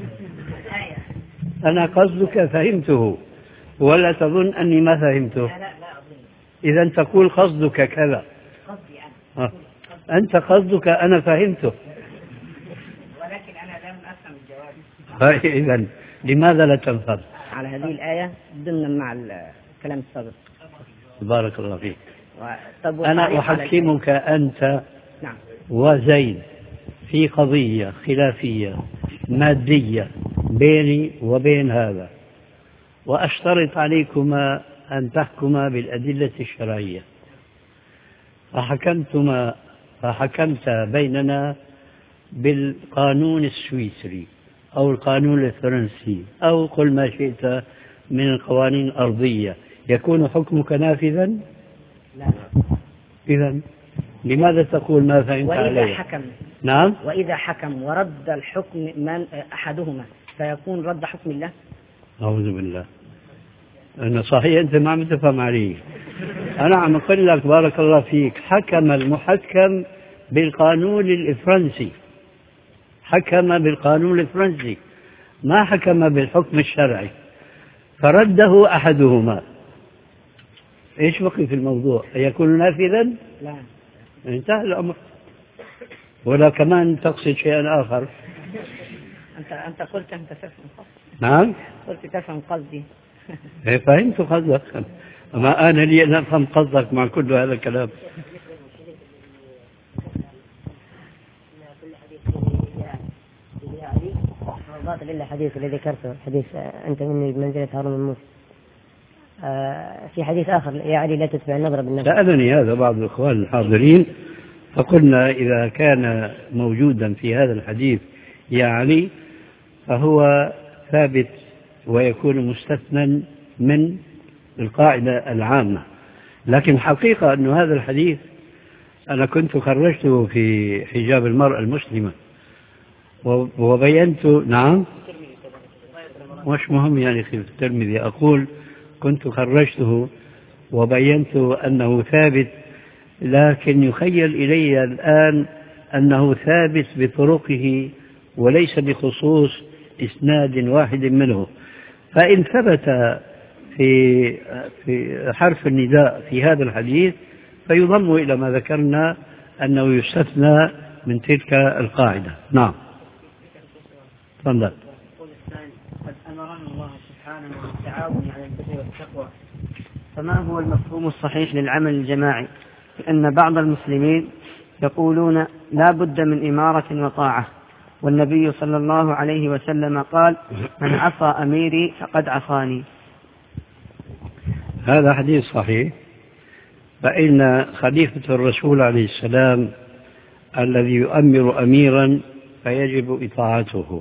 أنا قصدك فهمته، ولا تظن أني ما فهمته؟ إذا تقول قصدك كذا. آه. أنت قصدك أنا فهمته، ولكن أنا لم أفهم الجواب. إذا لماذا لا تنفذ على هذه الآية ضمنا مع الكلام السابق؟ بارك الله فيك. و... أنا أحكمك أنت نعم. وزيد في قضية خلافية مادية بيني وبين هذا، وأشترط عليكما أن تحكما بالأدلة الشرعية، فحكمتما فحكمت بيننا بالقانون السويسري أو القانون الفرنسي أو قل ما شئت من القوانين الأرضية، يكون حكمك نافذا؟ لا. إذن لماذا تقول ما فهمت عليه؟ وإذا حكم نعم. وإذا حكم ورد الحكم من أحدهما فيكون رد حكم الله؟ أعوذ بالله. أنا صحيح أنت ما عم تفهم علي. أنا عم أقول لك بارك الله فيك، حكم المحكم بالقانون الفرنسي، حكم بالقانون الفرنسي، ما حكم بالحكم الشرعي، فرده أحدهما. إيش بقي في الموضوع؟ يكون نافذا؟ لا. انتهى الأمر. ولا كمان تقصد شيئا آخر؟ أنت أنت قلت أنت تفهم قصدي. نعم. قلت تفهم قصدي. فهمت قصدك، ما أنا لي أن أفهم قصدك مع كل هذا الكلام. باطل إلا حديث الذي ذكرته، حديث أنت مني بمنزلة هارون من موسى. آه في حديث آخر يا علي لا تتبع النظر بالنظر. سألني هذا بعض الإخوان الحاضرين فقلنا إذا كان موجودا في هذا الحديث يا علي فهو ثابت ويكون مستثنى من القاعدة العامة، لكن الحقيقة أن هذا الحديث أنا كنت خرجته في حجاب المرأة المسلمة وبينت. نعم. مش مهم يعني في الترمذي، أقول كنت خرجته وبينت أنه ثابت، لكن يخيل إلي الآن أنه ثابت بطرقه وليس بخصوص إسناد واحد منه. فإن ثبت في في حرف النداء في هذا الحديث فيضم إلى ما ذكرنا أنه يستثنى من تلك القاعدة. نعم. تفضل. قد أمرنا الله سبحانه بالتعاون على البر والتقوى، فما هو المفهوم الصحيح للعمل الجماعي؟ لأن بعض المسلمين يقولون لا بد من إمارة وطاعة، والنبي صلى الله عليه وسلم قال من عصى أميري فقد عصاني. هذا حديث صحيح، فإن خليفة الرسول عليه السلام الذي يؤمر أميرا فيجب إطاعته،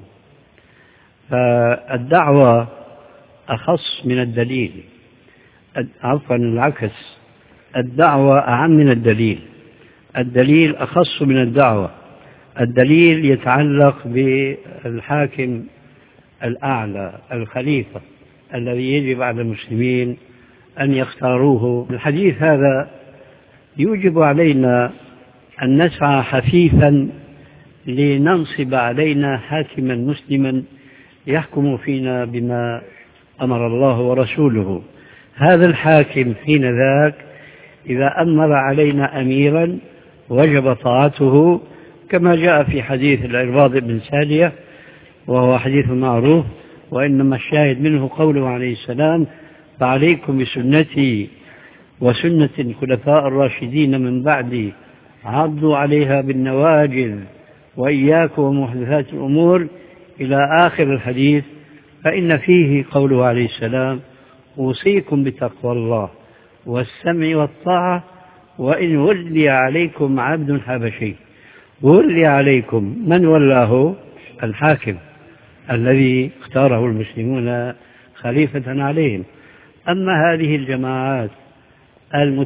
فالدعوة أخص من الدليل، عفوا العكس، الدعوة أعم من الدليل، الدليل أخص من الدعوة. الدليل يتعلق بالحاكم الأعلى الخليفة الذي يجب على المسلمين أن يختاروه. الحديث هذا يوجب علينا أن نسعى حثيثا لننصب علينا حاكما مسلما يحكم فينا بما أمر الله ورسوله. هذا الحاكم حين ذاك إذا أمر علينا أميرا وجب طاعته، كما جاء في حديث العرباض بن سارية وهو حديث معروف، وإنما الشاهد منه قوله عليه السلام فعليكم بسنتي وسنة الخلفاء الراشدين من بعدي عضوا عليها بالنواجذ وإياكم ومحدثات الأمور إلى آخر الحديث. فإن فيه قوله عليه السلام أوصيكم بتقوى الله والسمع والطاعة وإن ولي عليكم عبد حبشي. ولي عليكم، من ولاه؟ الحاكم الذي اختاره المسلمون خليفة عليهم. أما هذه الجماعات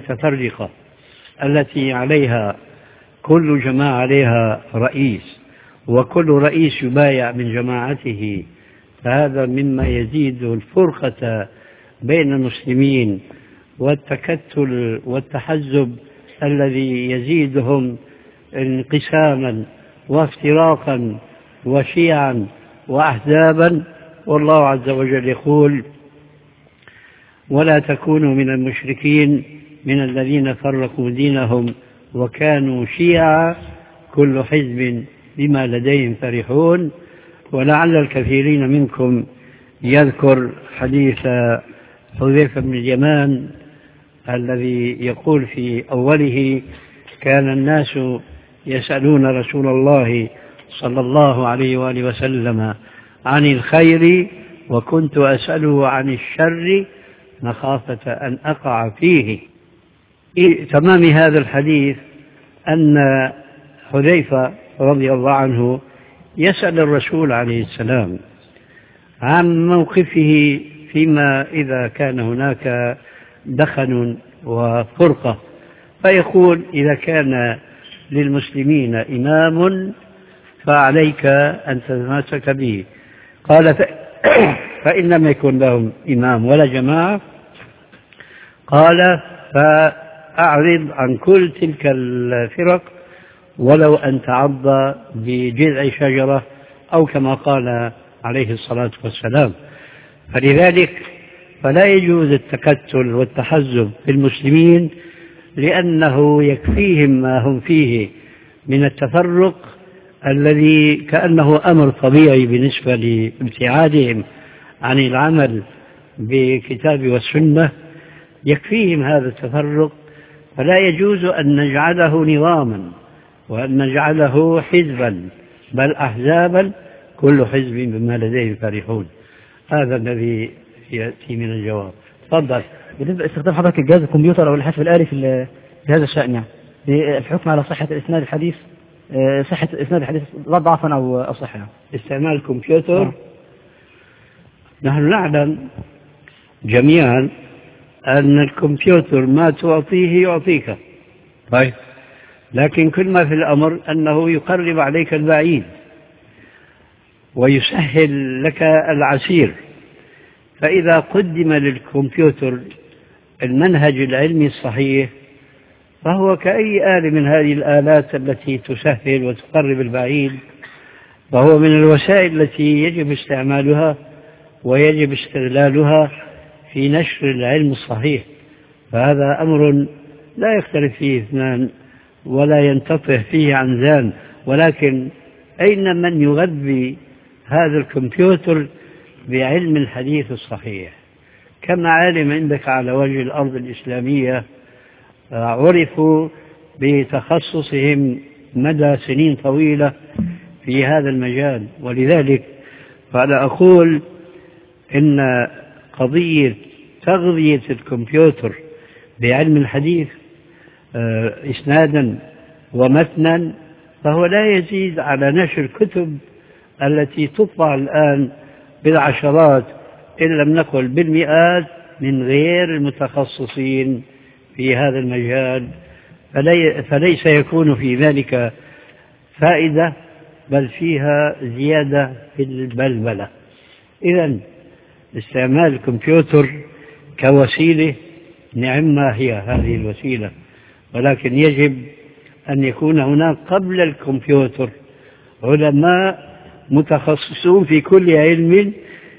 المتفرقة التي عليها كل جماعة عليها رئيس وكل رئيس يبايع من جماعته، فهذا مما يزيد الفرقة بين المسلمين والتكتل والتحزب الذي يزيدهم انقساما وافتراقا وشيعا وأحزابا. والله عز وجل يقول: ولا تكونوا من المشركين من الذين فرقوا دينهم وكانوا شيعا كل حزب بما لديهم فرحون. ولعل الكثيرين منكم يذكر حديث حذيفة بن اليمان الذي يقول في أوله: كان الناس يسألون رسول الله صلى الله عليه وآله وسلم عن الخير وكنت أسأله عن الشر مخافة أن أقع فيه. في تمام هذا الحديث أن حذيفة رضي الله عنه يسأل الرسول عليه السلام عن موقفه فيما إذا كان هناك دخن وفرقة، فيقول: إذا كان للمسلمين إمام فعليك أن تتمسك به. قال: فإن لم يكن لهم إمام ولا جماعة، قال: فأعرض عن كل تلك الفرق ولو أن تعض بجذع شجرة، أو كما قال عليه الصلاة والسلام. فلذلك فلا يجوز التكتل والتحزب في المسلمين، لأنه يكفيهم ما هم فيه من التفرق الذي كأنه أمر طبيعي بالنسبة لابتعادهم عن العمل بالكتاب والسنة. يكفيهم هذا التفرق، فلا يجوز أن نجعله نظاما وأن نجعله حزبا، بل أحزابا كل حزب بما لديهم فرحون. هذا الذي يأتي من الجواب. تفضل. بالنسبة لاستخدام حضرتك الجهاز الكمبيوتر أو الحاسب الآلي في هذا الشأن، يعني الحكم على صحة إسناد الحديث، صحة إسناد الحديث ضعفا أو صحة. استعمال الكمبيوتر آه. نحن نعلم جميعا أن الكمبيوتر ما تعطيه يعطيك، طيب، لكن كل ما في الأمر أنه يقرب عليك البعيد ويسهل لك العسير. فإذا قدم للكمبيوتر المنهج العلمي الصحيح فهو كأي آلة من هذه الآلات التي تسهل وتقرب البعيد، فهو من الوسائل التي يجب استعمالها ويجب استغلالها في نشر العلم الصحيح. فهذا أمر لا يختلف فيه اثنان ولا ينتطه فيه عنزان، ولكن أين من يغذي هذا الكمبيوتر بعلم الحديث الصحيح؟ كم عالم عندك على وجه الأرض الإسلامية عرفوا بتخصصهم مدى سنين طويلة في هذا المجال. ولذلك فأنا أقول إن قضية تغذية الكمبيوتر بعلم الحديث إسنادا ومتنا فهو لا يزيد على نشر كتب التي تطبع الآن بالعشرات إن لم نقل بالمئات من غير المتخصصين في هذا المجال، فلي فليس يكون في ذلك فائدة بل فيها زيادة في البلبلة. إذن استعمال الكمبيوتر كوسيلة نعم ما هي هذه الوسيلة، ولكن يجب أن يكون هناك قبل الكمبيوتر علماء متخصصون في كل علم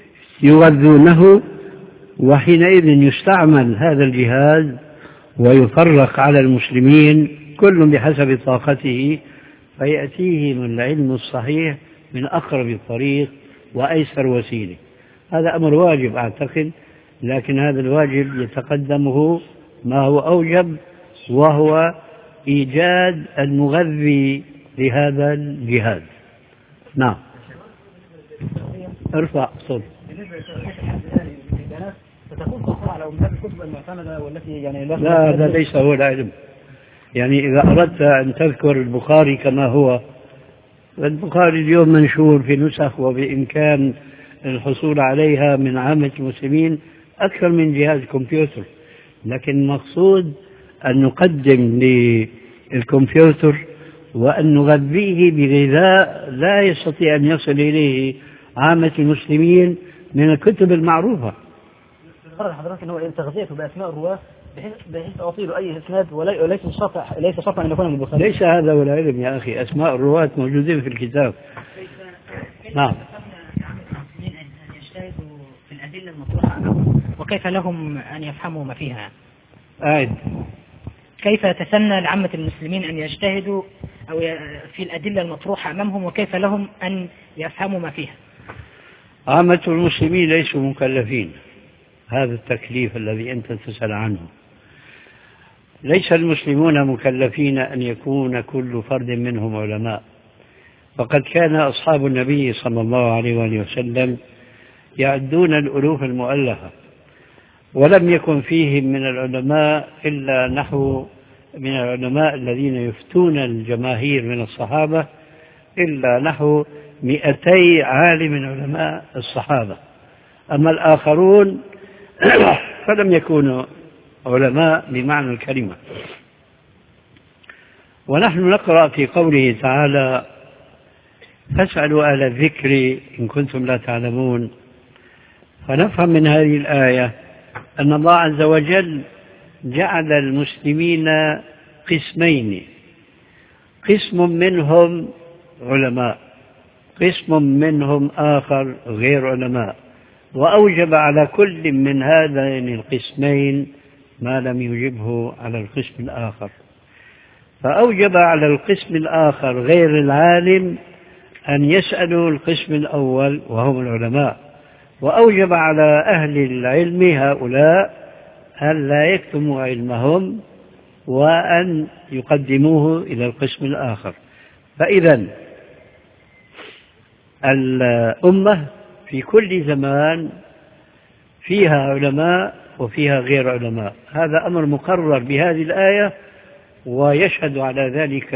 يغذونه، وحينئذ يستعمل هذا الجهاز ويفرق على المسلمين كل بحسب طاقته، فيأتيهم العلم الصحيح من أقرب الطريق وأيسر وسيلة. هذا أمر واجب أعتقد، لكن هذا الواجب يتقدمه ما هو أوجب، وهو إيجاد المغذي لهذا الجهاز. نعم. ارفع صوت. فتكون تقرأ على أمهات الكتب المعتمدة والتي يعني لا، هذا ليس هو العلم. يعني إذا أردت أن تذكر البخاري كما هو، البخاري اليوم منشور في نسخ وبإمكان الحصول عليها من عامة المسلمين أكثر من جهاز كمبيوتر، لكن المقصود أن نقدم للكمبيوتر وأن نغذيه بغذاء لا يستطيع أن يصل إليه عامة المسلمين من الكتب المعروفة. قرر حضرتك أنه تغذيته بأسماء الرواة بحيث بحيث أعطيه أي إسناد وليس شرطا ليس شرطا أن يكون من البخاري. ليس هذا ولا علم يا أخي، أسماء الرواة موجودين في الكتاب. نعم. في الأدلة المطروحة وكيف لهم أن يفهموا ما فيها؟ آيد. كيف يتسنى لعامة المسلمين أن يجتهدوا أو في الأدلة المطروحة أمامهم وكيف لهم أن يفهموا ما فيها؟ عامة المسلمين ليسوا مكلفين هذا التكليف الذي أنت تسأل عنه. ليس المسلمون مكلفين أن يكون كل فرد منهم علماء، فقد كان أصحاب النبي صلى الله عليه وآله وسلم يعدون الألوف المؤلفة، ولم يكن فيهم من العلماء إلا نحو من العلماء الذين يفتون الجماهير من الصحابة إلا نحو مئتي عالم من علماء الصحابة. أما الآخرون فلم يكونوا علماء بمعنى الكلمة. ونحن نقرأ في قوله تعالى فاسألوا أهل الذكر إن كنتم لا تعلمون، فنفهم من هذه الآية أن الله عز وجل جعل المسلمين قسمين، قسم منهم علماء، قسم منهم آخر غير علماء، وأوجب على كل من هذين القسمين ما لم يجبه على القسم الآخر. فأوجب على القسم الآخر غير العالم أن يسألوا القسم الأول وهم العلماء، وأوجب على أهل العلم هؤلاء أن لا يكتموا علمهم وأن يقدموه إلى القسم الآخر. فإذا الأمة في كل زمان فيها علماء وفيها غير علماء، هذا أمر مقرر بهذه الآية، ويشهد على ذلك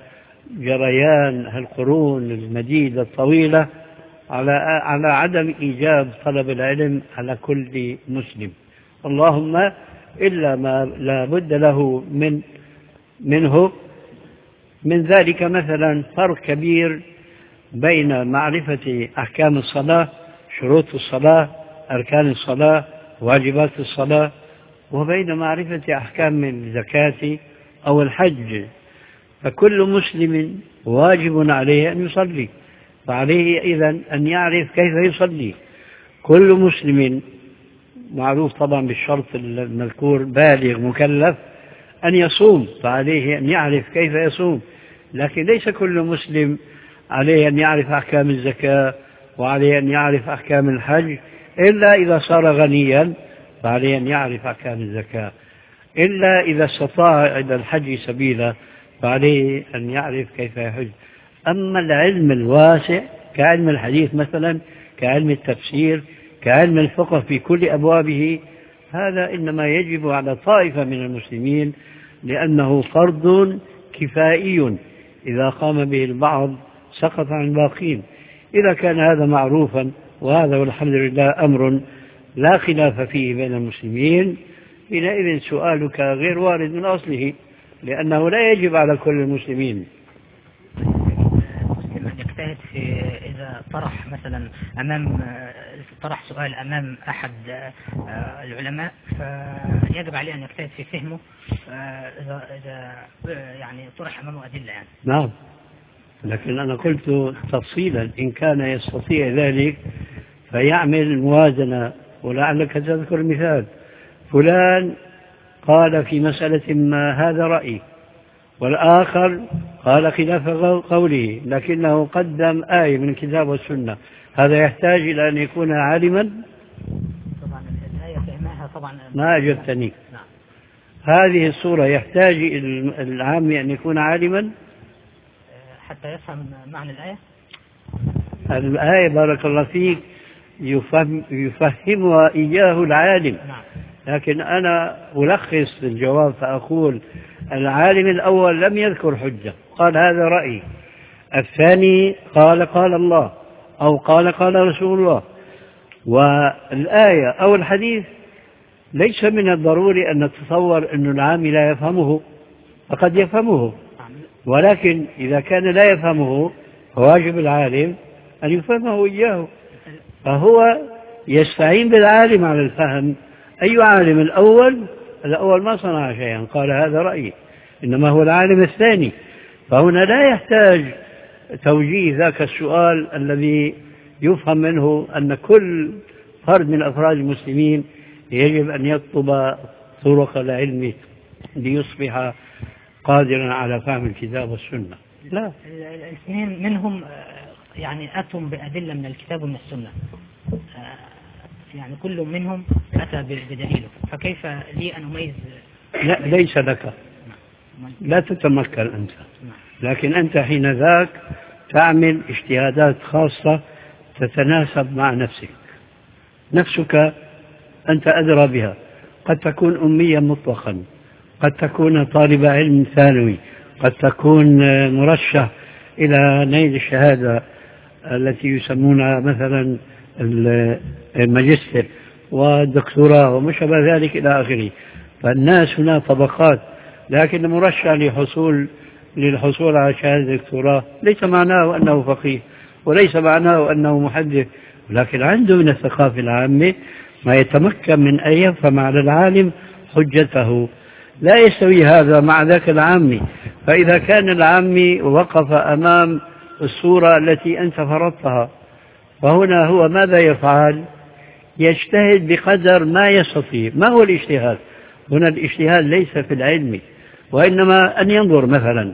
جريان القرون المديدة الطويلة على على عدم إيجاب طلب العلم على كل مسلم، اللهم إلا ما لا بد له من منه. من ذلك مثلا فرق كبير بين معرفة أحكام الصلاة، شروط الصلاة، أركان الصلاة، واجبات الصلاة، وبين معرفة أحكام الزكاة أو الحج. فكل مسلم واجب عليه أن يصلي، فعليه إذن أن يعرف كيف يصلي. كل مسلم معروف طبعا بالشرط المذكور بالغ مكلف أن يصوم، فعليه أن يعرف كيف يصوم. لكن ليس كل مسلم عليه أن يعرف أحكام الزكاة وعليه أن يعرف أحكام الحج إلا إذا صار غنيا، فعليه أن يعرف أحكام الزكاة، إلا إذا استطاع إلى الحج سبيلا، فعليه أن يعرف كيف يحج. أما العلم الواسع كعلم الحديث مثلا، كعلم التفسير، كعلم الفقه في كل أبوابه، هذا إنما يجب على طائفة من المسلمين، لأنه فرض كفائي إذا قام به البعض سقط عن الباقين. إذا كان هذا معروفا، وهذا والحمد لله أمر لا خلاف فيه بين المسلمين، حينئذ سؤالك غير وارد من أصله، لأنه لا يجب على كل المسلمين. المسلم أن يجتهد في إذا طرح مثلا أمام طرح سؤال أمام أحد العلماء، فيجب عليه أن يجتهد في فهمه إذا إذا يعني طرح أمامه أدلة يعني. نعم، لكن أنا قلت تفصيلا إن كان يستطيع ذلك فيعمل موازنة. ولعلك تذكر مثال، فلان قال في مسألة ما هذا رأيي، والآخر قال خلاف قوله لكنه قدم آية من الكتاب والسنة، هذا يحتاج إلى أن يكون عالما؟ طبعا الآية فهمها طبعا ما أجبتني. نعم. هذه الصورة يحتاج العام أن يكون عالما حتى يفهم معنى الآية. الآية بارك الله فيك يفهم يفهمها إياه العالم. نعم. لكن أنا ألخص الجواب فأقول العالم الأول لم يذكر حجة، قال هذا رأيي، الثاني قال قال الله أو قال قال رسول الله، والآية أو الحديث ليس من الضروري أن نتصور أن العام لا يفهمه، فقد يفهمه. ولكن إذا كان لا يفهمه فواجب العالم أن يفهمه إياه، فهو يستعين بالعالم على الفهم. أي عالم؟ الأول الأول ما صنع شيئا قال هذا رأيي، إنما هو العالم الثاني. فهنا لا يحتاج توجيه ذاك السؤال الذي يفهم منه أن كل فرد من أفراد المسلمين يجب أن يطلب طرق العلم ليصبح قادرا على فهم الكتاب والسنة. لا، الاثنين منهم يعني أتوا بأدلة من الكتاب ومن السنة، يعني كل منهم أتى بدليله، فكيف لي أن أميز؟ لا، ليس لك، لا تتمكن أنت، لكن أنت حين ذاك تعمل اجتهادات خاصة تتناسب مع نفسك. نفسك أنت أدرى بها، قد تكون أميا مطلقا، قد تكون طالب علم ثانوي، قد تكون مرشح إلى نيل الشهادة التي يسمونها مثلا الماجستير والدكتوراه وما شابه ذلك إلى آخره. فالناس هنا طبقات، لكن مرشح لحصول للحصول على شهادة الدكتوراه ليس معناه أنه فقيه وليس معناه أنه محدث، ولكن عنده من الثقافة العامة ما يتمكن من أن يفهم على العالم حجته. لا يستوي هذا مع ذاك العامي. فإذا كان العامي وقف أمام الصورة التي أنت فرضتها، فهنا هو ماذا يفعل؟ يجتهد بقدر ما يستطيع. ما هو الاجتهاد؟ هنا الاجتهاد ليس في العلم، وإنما أن ينظر مثلا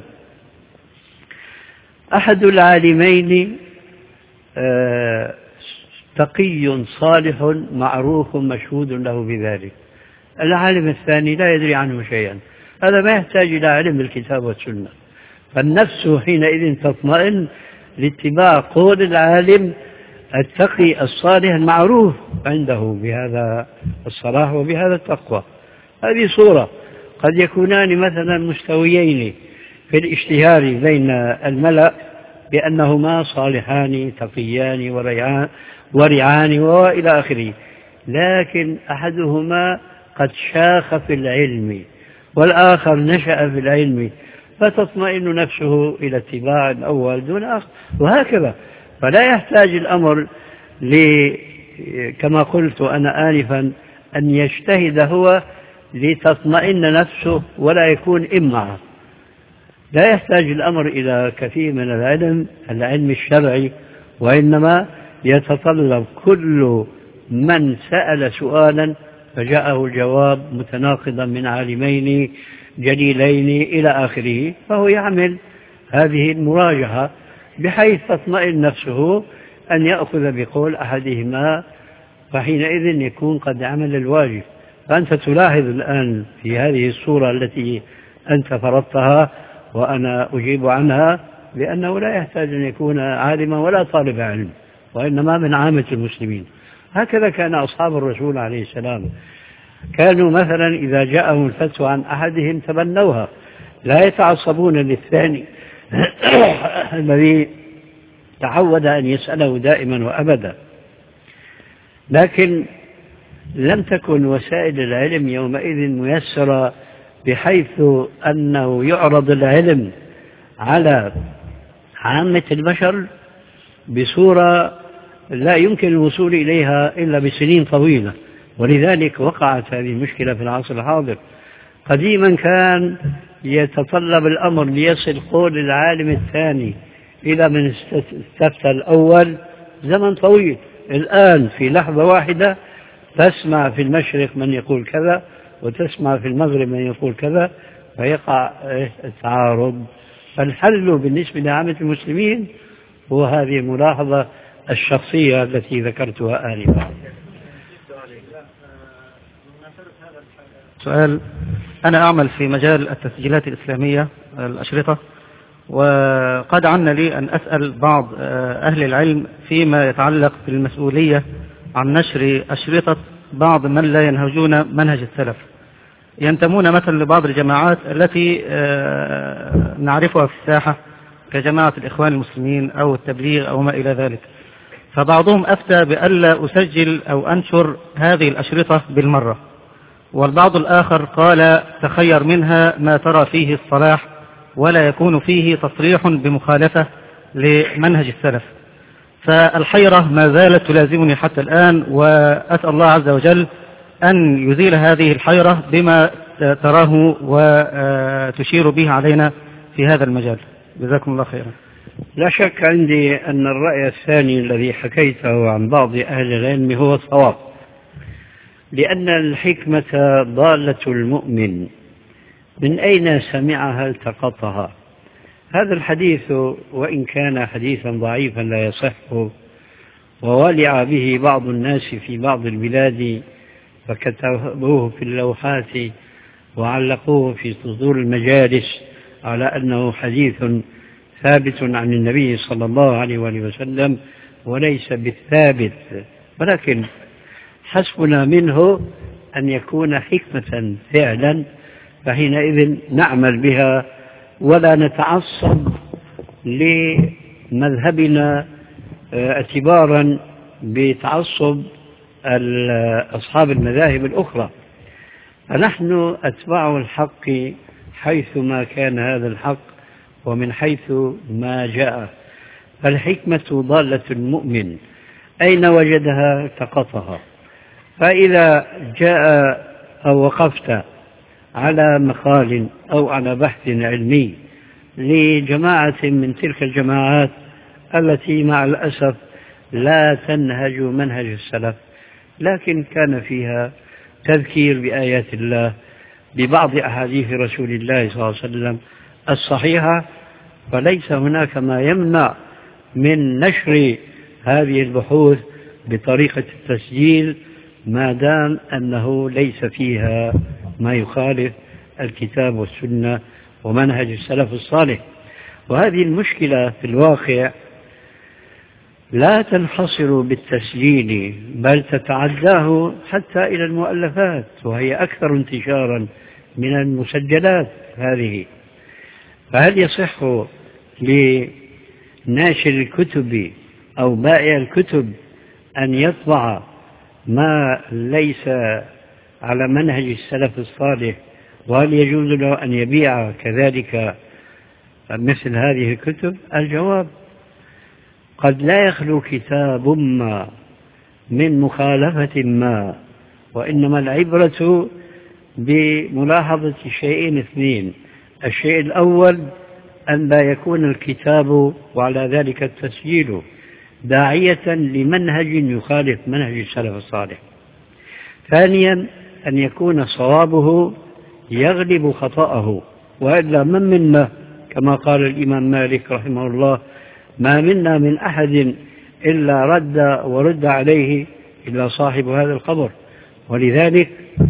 أحد العالمين آه تقي صالح معروف مشهود له بذلك، العالم الثاني لا يدري عنه شيئا، هذا ما يحتاج إلى علم الكتاب والسنة. فالنفس حينئذ تطمئن لاتباع قول العالم التقي الصالح المعروف عنده بهذا الصلاح وبهذا التقوى. هذه صورة. قد يكونان مثلا مستويين في الاشتهار بين الملأ بأنهما صالحان تقيان وريعان ورعان وإلى آخره، لكن أحدهما قد شاخ في العلم والآخر نشأ في العلم، فتطمئن نفسه إلى اتباع الأول دون آخر، وهكذا. فلا يحتاج الأمر كما قلت أنا آنفا أن يجتهد هو لتطمئن نفسه ولا يكون إمعة. لا يحتاج الأمر إلى كثير من العلم العلم الشرعي، وإنما يتطلب كل من سأل سؤالا فجاءه الجواب متناقضا من عالمين جليلين إلى آخره، فهو يعمل هذه المراجعة بحيث تطمئن نفسه أن يأخذ بقول أحدهما، فحينئذ يكون قد عمل الواجب. فأنت تلاحظ الآن في هذه الصورة التي أنت فرضتها وأنا أجيب عنها بأنه لا يحتاج أن يكون عالما ولا طالب علم، وإنما من عامة المسلمين. هكذا كان أصحاب الرسول عليه السلام، كانوا مثلا إذا جاءهم الفتوى عن أحدهم تبنوها، لا يتعصبون للثاني الذي تعود أن يسأله دائما وأبدا. لكن لم تكن وسائل العلم يومئذ ميسرة بحيث أنه يعرض العلم على عامة البشر بصورة لا يمكن الوصول إليها إلا بسنين طويلة، ولذلك وقعت هذه المشكلة في العصر الحاضر. قديما كان يتطلب الأمر ليصل قول العالم الثاني إلى من استفتى الأول زمن طويل. الآن في لحظة واحدة تسمع في المشرق من يقول كذا وتسمع في المغرب من يقول كذا، فيقع التعارض. فالحل بالنسبة لعامة المسلمين هو هذه الملاحظة الشخصية التي ذكرتها آنفا. سؤال: أنا أعمل في مجال التسجيلات الإسلامية الأشرطة، وقد عنا لي أن أسأل بعض أهل العلم فيما يتعلق بالمسؤولية عن نشر أشرطة بعض من لا ينهجون منهج السلف، ينتمون مثلا لبعض الجماعات التي نعرفها في الساحة كجماعة الإخوان المسلمين أو التبليغ أو ما إلى ذلك. فبعضهم أفتى بألا أسجل أو أنشر هذه الأشرطة بالمرة، والبعض الآخر قال تخير منها ما ترى فيه الصلاح ولا يكون فيه تصريح بمخالفة لمنهج السلف. فالحيرة ما زالت تلازمني حتى الآن، وأسأل الله عز وجل أن يزيل هذه الحيرة بما تراه وتشير به علينا في هذا المجال. جزاكم الله خيرا. لا شك عندي أن الرأي الثاني الذي حكيته عن بعض أهل العلم هو الصواب، لأن الحكمة ضالة المؤمن، من أين سمعها التقطها. هذا الحديث وإن كان حديثا ضعيفا لا يصح، وولع به بعض الناس في بعض البلاد فكتبوه في اللوحات وعلقوه في صدور المجالس على أنه حديث ثابت عن النبي صلى الله عليه وآله وسلم وليس بالثابت، ولكن حسبنا منه أن يكون حكمة فعلا، فحينئذ نعمل بها ولا نتعصب لمذهبنا اعتبارا بتعصب أصحاب المذاهب الأخرى. فنحن أتباع الحق حيثما كان هذا الحق ومن حيث ما جاء. فالحكمة ضالة المؤمن، أين وجدها التقطها. فإذا جاء أو وقفت على مقال أو على بحث علمي لجماعة من تلك الجماعات التي مع الأسف لا تنهج منهج السلف، لكن كان فيها تذكير بآيات الله ببعض أحاديث رسول الله صلى الله عليه وسلم الصحيحة، فليس هناك ما يمنع من نشر هذه البحوث بطريقة التسجيل ما دام أنه ليس فيها ما يخالف الكتاب والسنة ومنهج السلف الصالح. وهذه المشكلة في الواقع لا تنحصر بالتسجيل، بل تتعداه حتى إلى المؤلفات، وهي أكثر انتشارا من المسجلات هذه. فهل يصح لناشر الكتب أو بائع الكتب أن يطبع ما ليس على منهج السلف الصالح؟ وهل يجوز له أن يبيع كذلك مثل هذه الكتب؟ الجواب قد لا يخلو كتاب ما من مخالفة ما، وإنما العبرة بملاحظة شيئين اثنين. الشيء الأول أن لا يكون الكتاب وعلى ذلك التسجيل داعية لمنهج يخالف منهج السلف الصالح. ثانيا أن يكون صوابه يغلب خطأه، وإلا من منا كما قال الإمام مالك رحمه الله ما منا من أحد إلا رد ورد عليه إلا صاحب هذا القبر. ولذلك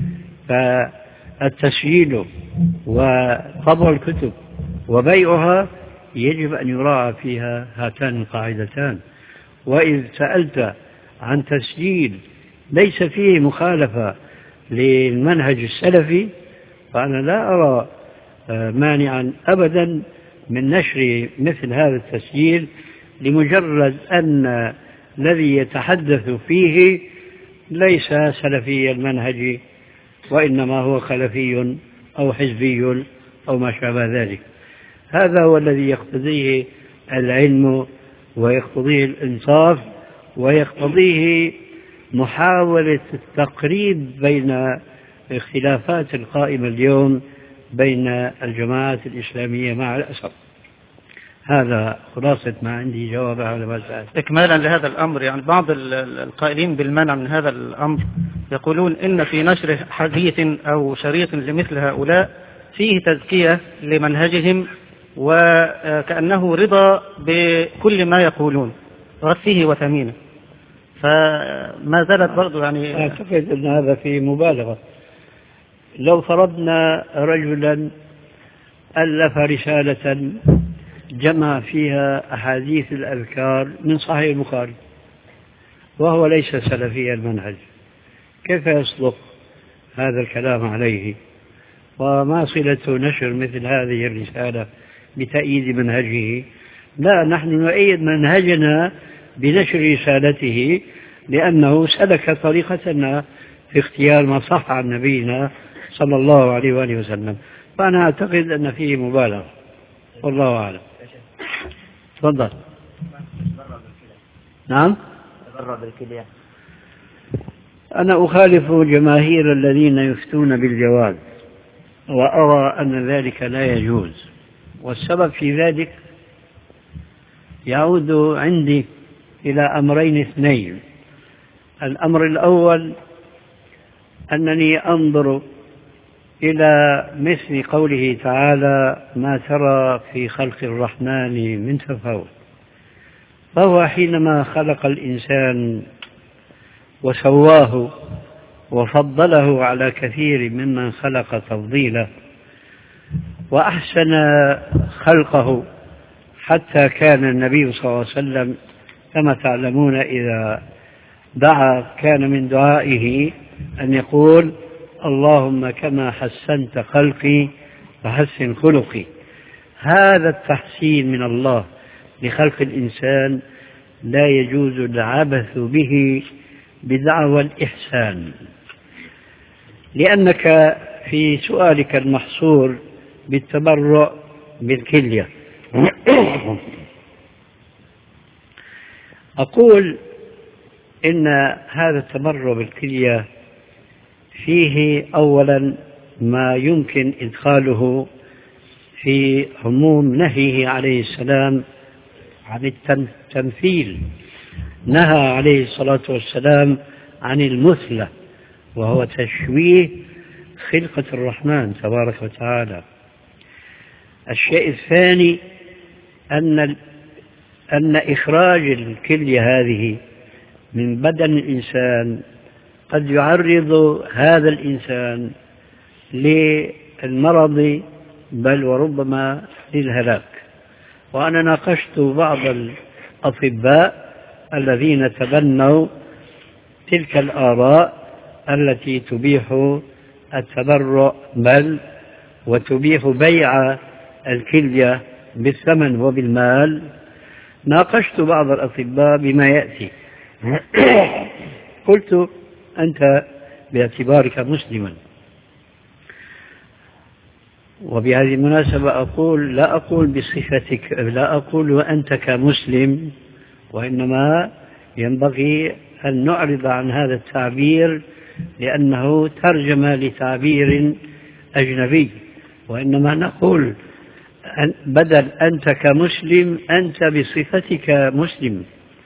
فالتسجيل وطبع الكتب وبيعها يجب أن يراعى فيها هاتان القاعدتان. وإذ سألت عن تسجيل ليس فيه مخالفة للمنهج السلفي فأنا لا أرى مانعا أبدا من نشر مثل هذا التسجيل، لمجرد أن الذي يتحدث فيه ليس سلفي المنهج وإنما هو خلفي أو حزبي أو ما شابه ذلك. هذا هو الذي يقتضيه العلم ويقتضيه الإنصاف ويقتضيه محاولة التقريب بين الاختلافات القائمة اليوم بين الجماعات الإسلامية مع الأسف. هذا خلاصة ما عندي جواب على ما سألت. إكمالا لهذا الأمر، يعني بعض القائلين بالمنع من هذا الأمر يقولون إن في نشر حديث أو شريط لمثل هؤلاء فيه تزكية لمنهجهم وكأنه رضا بكل ما يقولون غثه وثمينه، فما زالت برضو يعني أعتقد أن هذا فيه مبالغة. لو فرضنا رجلا ألف رسالة جمع فيها أحاديث الأذكار من صحيح البخاري وهو ليس سلفي المنهج، كيف يصدق هذا الكلام عليه؟ وما صلة نشر مثل هذه الرسالة بتأييد منهجه؟ لا، نحن نؤيد منهجنا بنشر رسالته لأنه سلك طريقتنا في اختيار ما صح عن نبينا صلى الله عليه وآله وسلم. فأنا أعتقد أن فيه مبالغة. والله أعلم. تفضل. نعم. تبرع بالكلية. أنا أخالف جماهير الذين يفتون بالجواز، وأرى أن ذلك لا يجوز، والسبب في ذلك يعود عندي إلى أمرين اثنين. الأمر الأول أنني أنظر إلى مثل قوله تعالى: ما ترى في خلق الرحمن من تفاوت. فهو حينما خلق الإنسان وسواه وفضله على كثير ممن خلق تفضيلا، وأحسن خلقه حتى كان النبي صلى الله عليه وسلم كما تعلمون إذا دعا كان من دعائه أن يقول: اللهم كما حسنت خلقي فحسن خلقي. هذا التحسين من الله لخلق الإنسان لا يجوز العبث به بدعوى الإحسان، لأنك في سؤالك المحصور بالتبرع بالكلية أقول إن هذا التبرع بالكلية فيه أولا ما يمكن إدخاله في عموم نهيه عليه السلام عن التمثيل. نهى عليه الصلاة والسلام عن المثلة، وهو تشويه خلقة الرحمن تبارك وتعالى. الشيء الثاني أن أن إخراج الكلية هذه من بدن الإنسان قد يعرض هذا الإنسان للمرض بل وربما للهلاك. وأنا ناقشت بعض الأطباء الذين تبنوا تلك الآراء التي تبيح التبرع بل وتبيح بيع الكلية بالثمن وبالمال. ناقشت بعض الأطباء بما يأتي. قلت: أنت باعتبارك مسلما، وبهذه المناسبة أقول لا أقول بصفتك، لا أقول وأنت كمسلم، وإنما ينبغي أن نعرض عن هذا التعبير لأنه ترجمة لتعبير أجنبي، وإنما نقول بدل أنت كمسلم أنت بصفتك مسلم.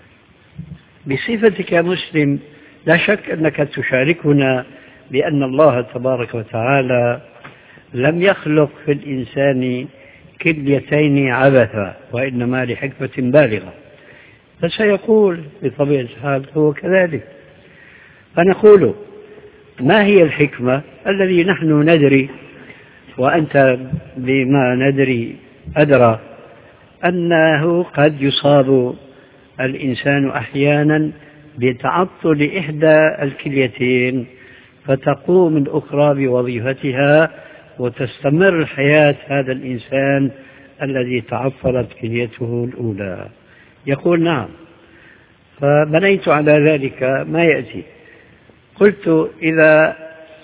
بصفتك مسلم لا شك أنك تشاركنا بأن الله تبارك وتعالى لم يخلق في الإنسان كليتين عبثا، وإنما لحكمة بالغة. فسيقول بطبيعة الحال هو كذلك. فنقول: ما هي الحكمة الذي نحن ندري وأنت بما ندري أدرى أنه قد يصاب الإنسان أحيانا بتعطل إحدى الكليتين فتقوم الأخرى بوظيفتها وتستمر حياة هذا الإنسان الذي تعطلت كليته الأولى. يقول: نعم. فبنيت على ذلك ما يأتي. قلت: إذا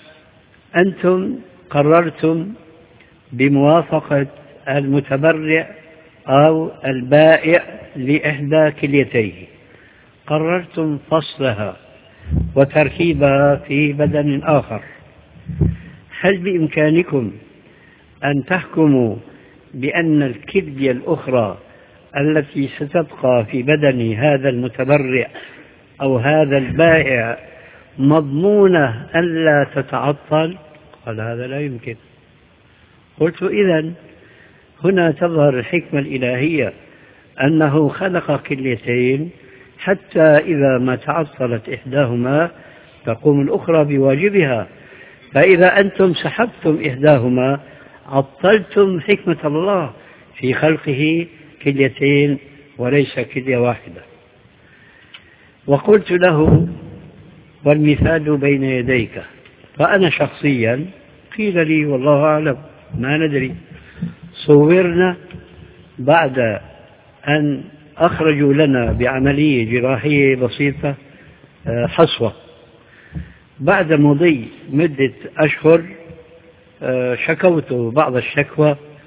أنتم قررتم بموافقة المتبرع أو البائع لإحدى كليتيه، قررتم فصلها وتركيبها في بدن آخر، هل بإمكانكم أن تحكموا بأن الكلية الأخرى التي ستبقى في بدن هذا المتبرع أو هذا البائع مضمونة ألا تتعطل؟ قال: هذا لا يمكن. قلت: إذن هنا تظهر الحكمة الإلهية أنه خلق كليتين حتى إذا ما تعطلت إحداهما تقوم الأخرى بواجبها، فإذا أنتم سحبتم إحداهما عطلتم حكمة الله في خلقه كليتين وليس كلية واحدة. وقلت له: والمثال بين يديك. فأنا شخصيا قيل لي والله أعلم ما ندري، صورنا بعد أن أخرجوا لنا بعملية جراحية بسيطة حصوة، بعد مضي مدة أشهر شكوت بعض الشكوى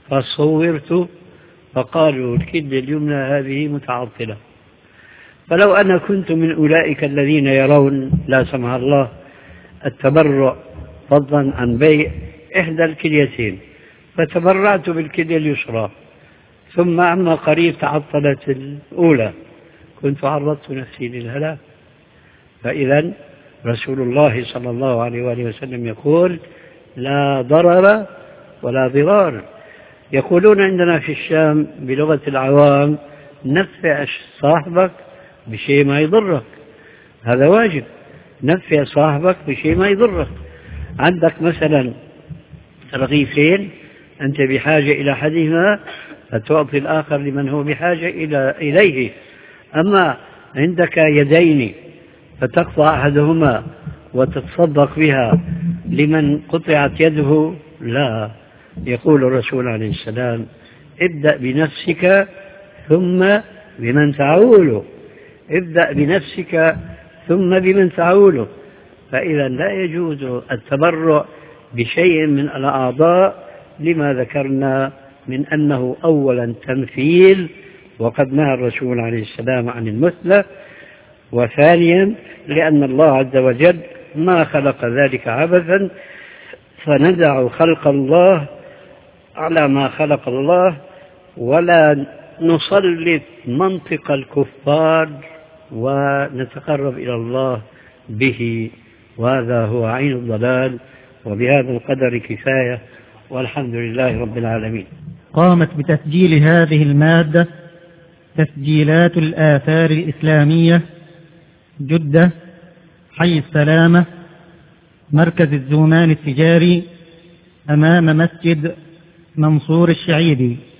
فصورت فقالوا الكلية اليمنى هذه متعطلة. فلو أنا كنت من أولئك الذين يرون لا سمح الله التبرع فضلا عن بيع إحدى الكليتين فتبرعت بالكلية اليسرى، ثم عما قريب تعطلت الأولى، كنت عرضت نفسي للهلاك. فإذا رسول الله صلى الله عليه وآله وسلم يقول لا ضرر ولا ضرار. يقولون عندنا في الشام بلغة العوام نفع صاحبك بشيء ما يضرك، هذا واجب، نفع صاحبك بشيء ما يضرك. عندك مثلا رغيفين أنت بحاجة إلى أحدهما فتعطي الآخر لمن هو بحاجة إلى إليه. أما عندك يدين فتقطع أحدهما وتتصدق بها لمن قطعت يده، لا. يقول الرسول عليه السلام ابدأ بنفسك ثم بمن تعوله، ابدأ بنفسك ثم بمن تعوله. فإذا لا يجوز التبرع بشيء من الأعضاء لما ذكرنا من أنه أولا تمثيل وقد نهى الرسول عليه السلام عن المثلة، وثانيا لأن الله عز وجل ما خلق ذلك عبثا، فندع خلق الله على ما خلق الله ولا نسلط منطق الكفار ونتقرب إلى الله به، وهذا هو عين الضلال. وبهذا القدر كفاية، والحمد لله رب العالمين. قامت بتسجيل هذه المادة تسجيلات الآثار الإسلامية، جدة، حي السلامة، مركز الزومان التجاري، أمام مسجد منصور الشعيبي.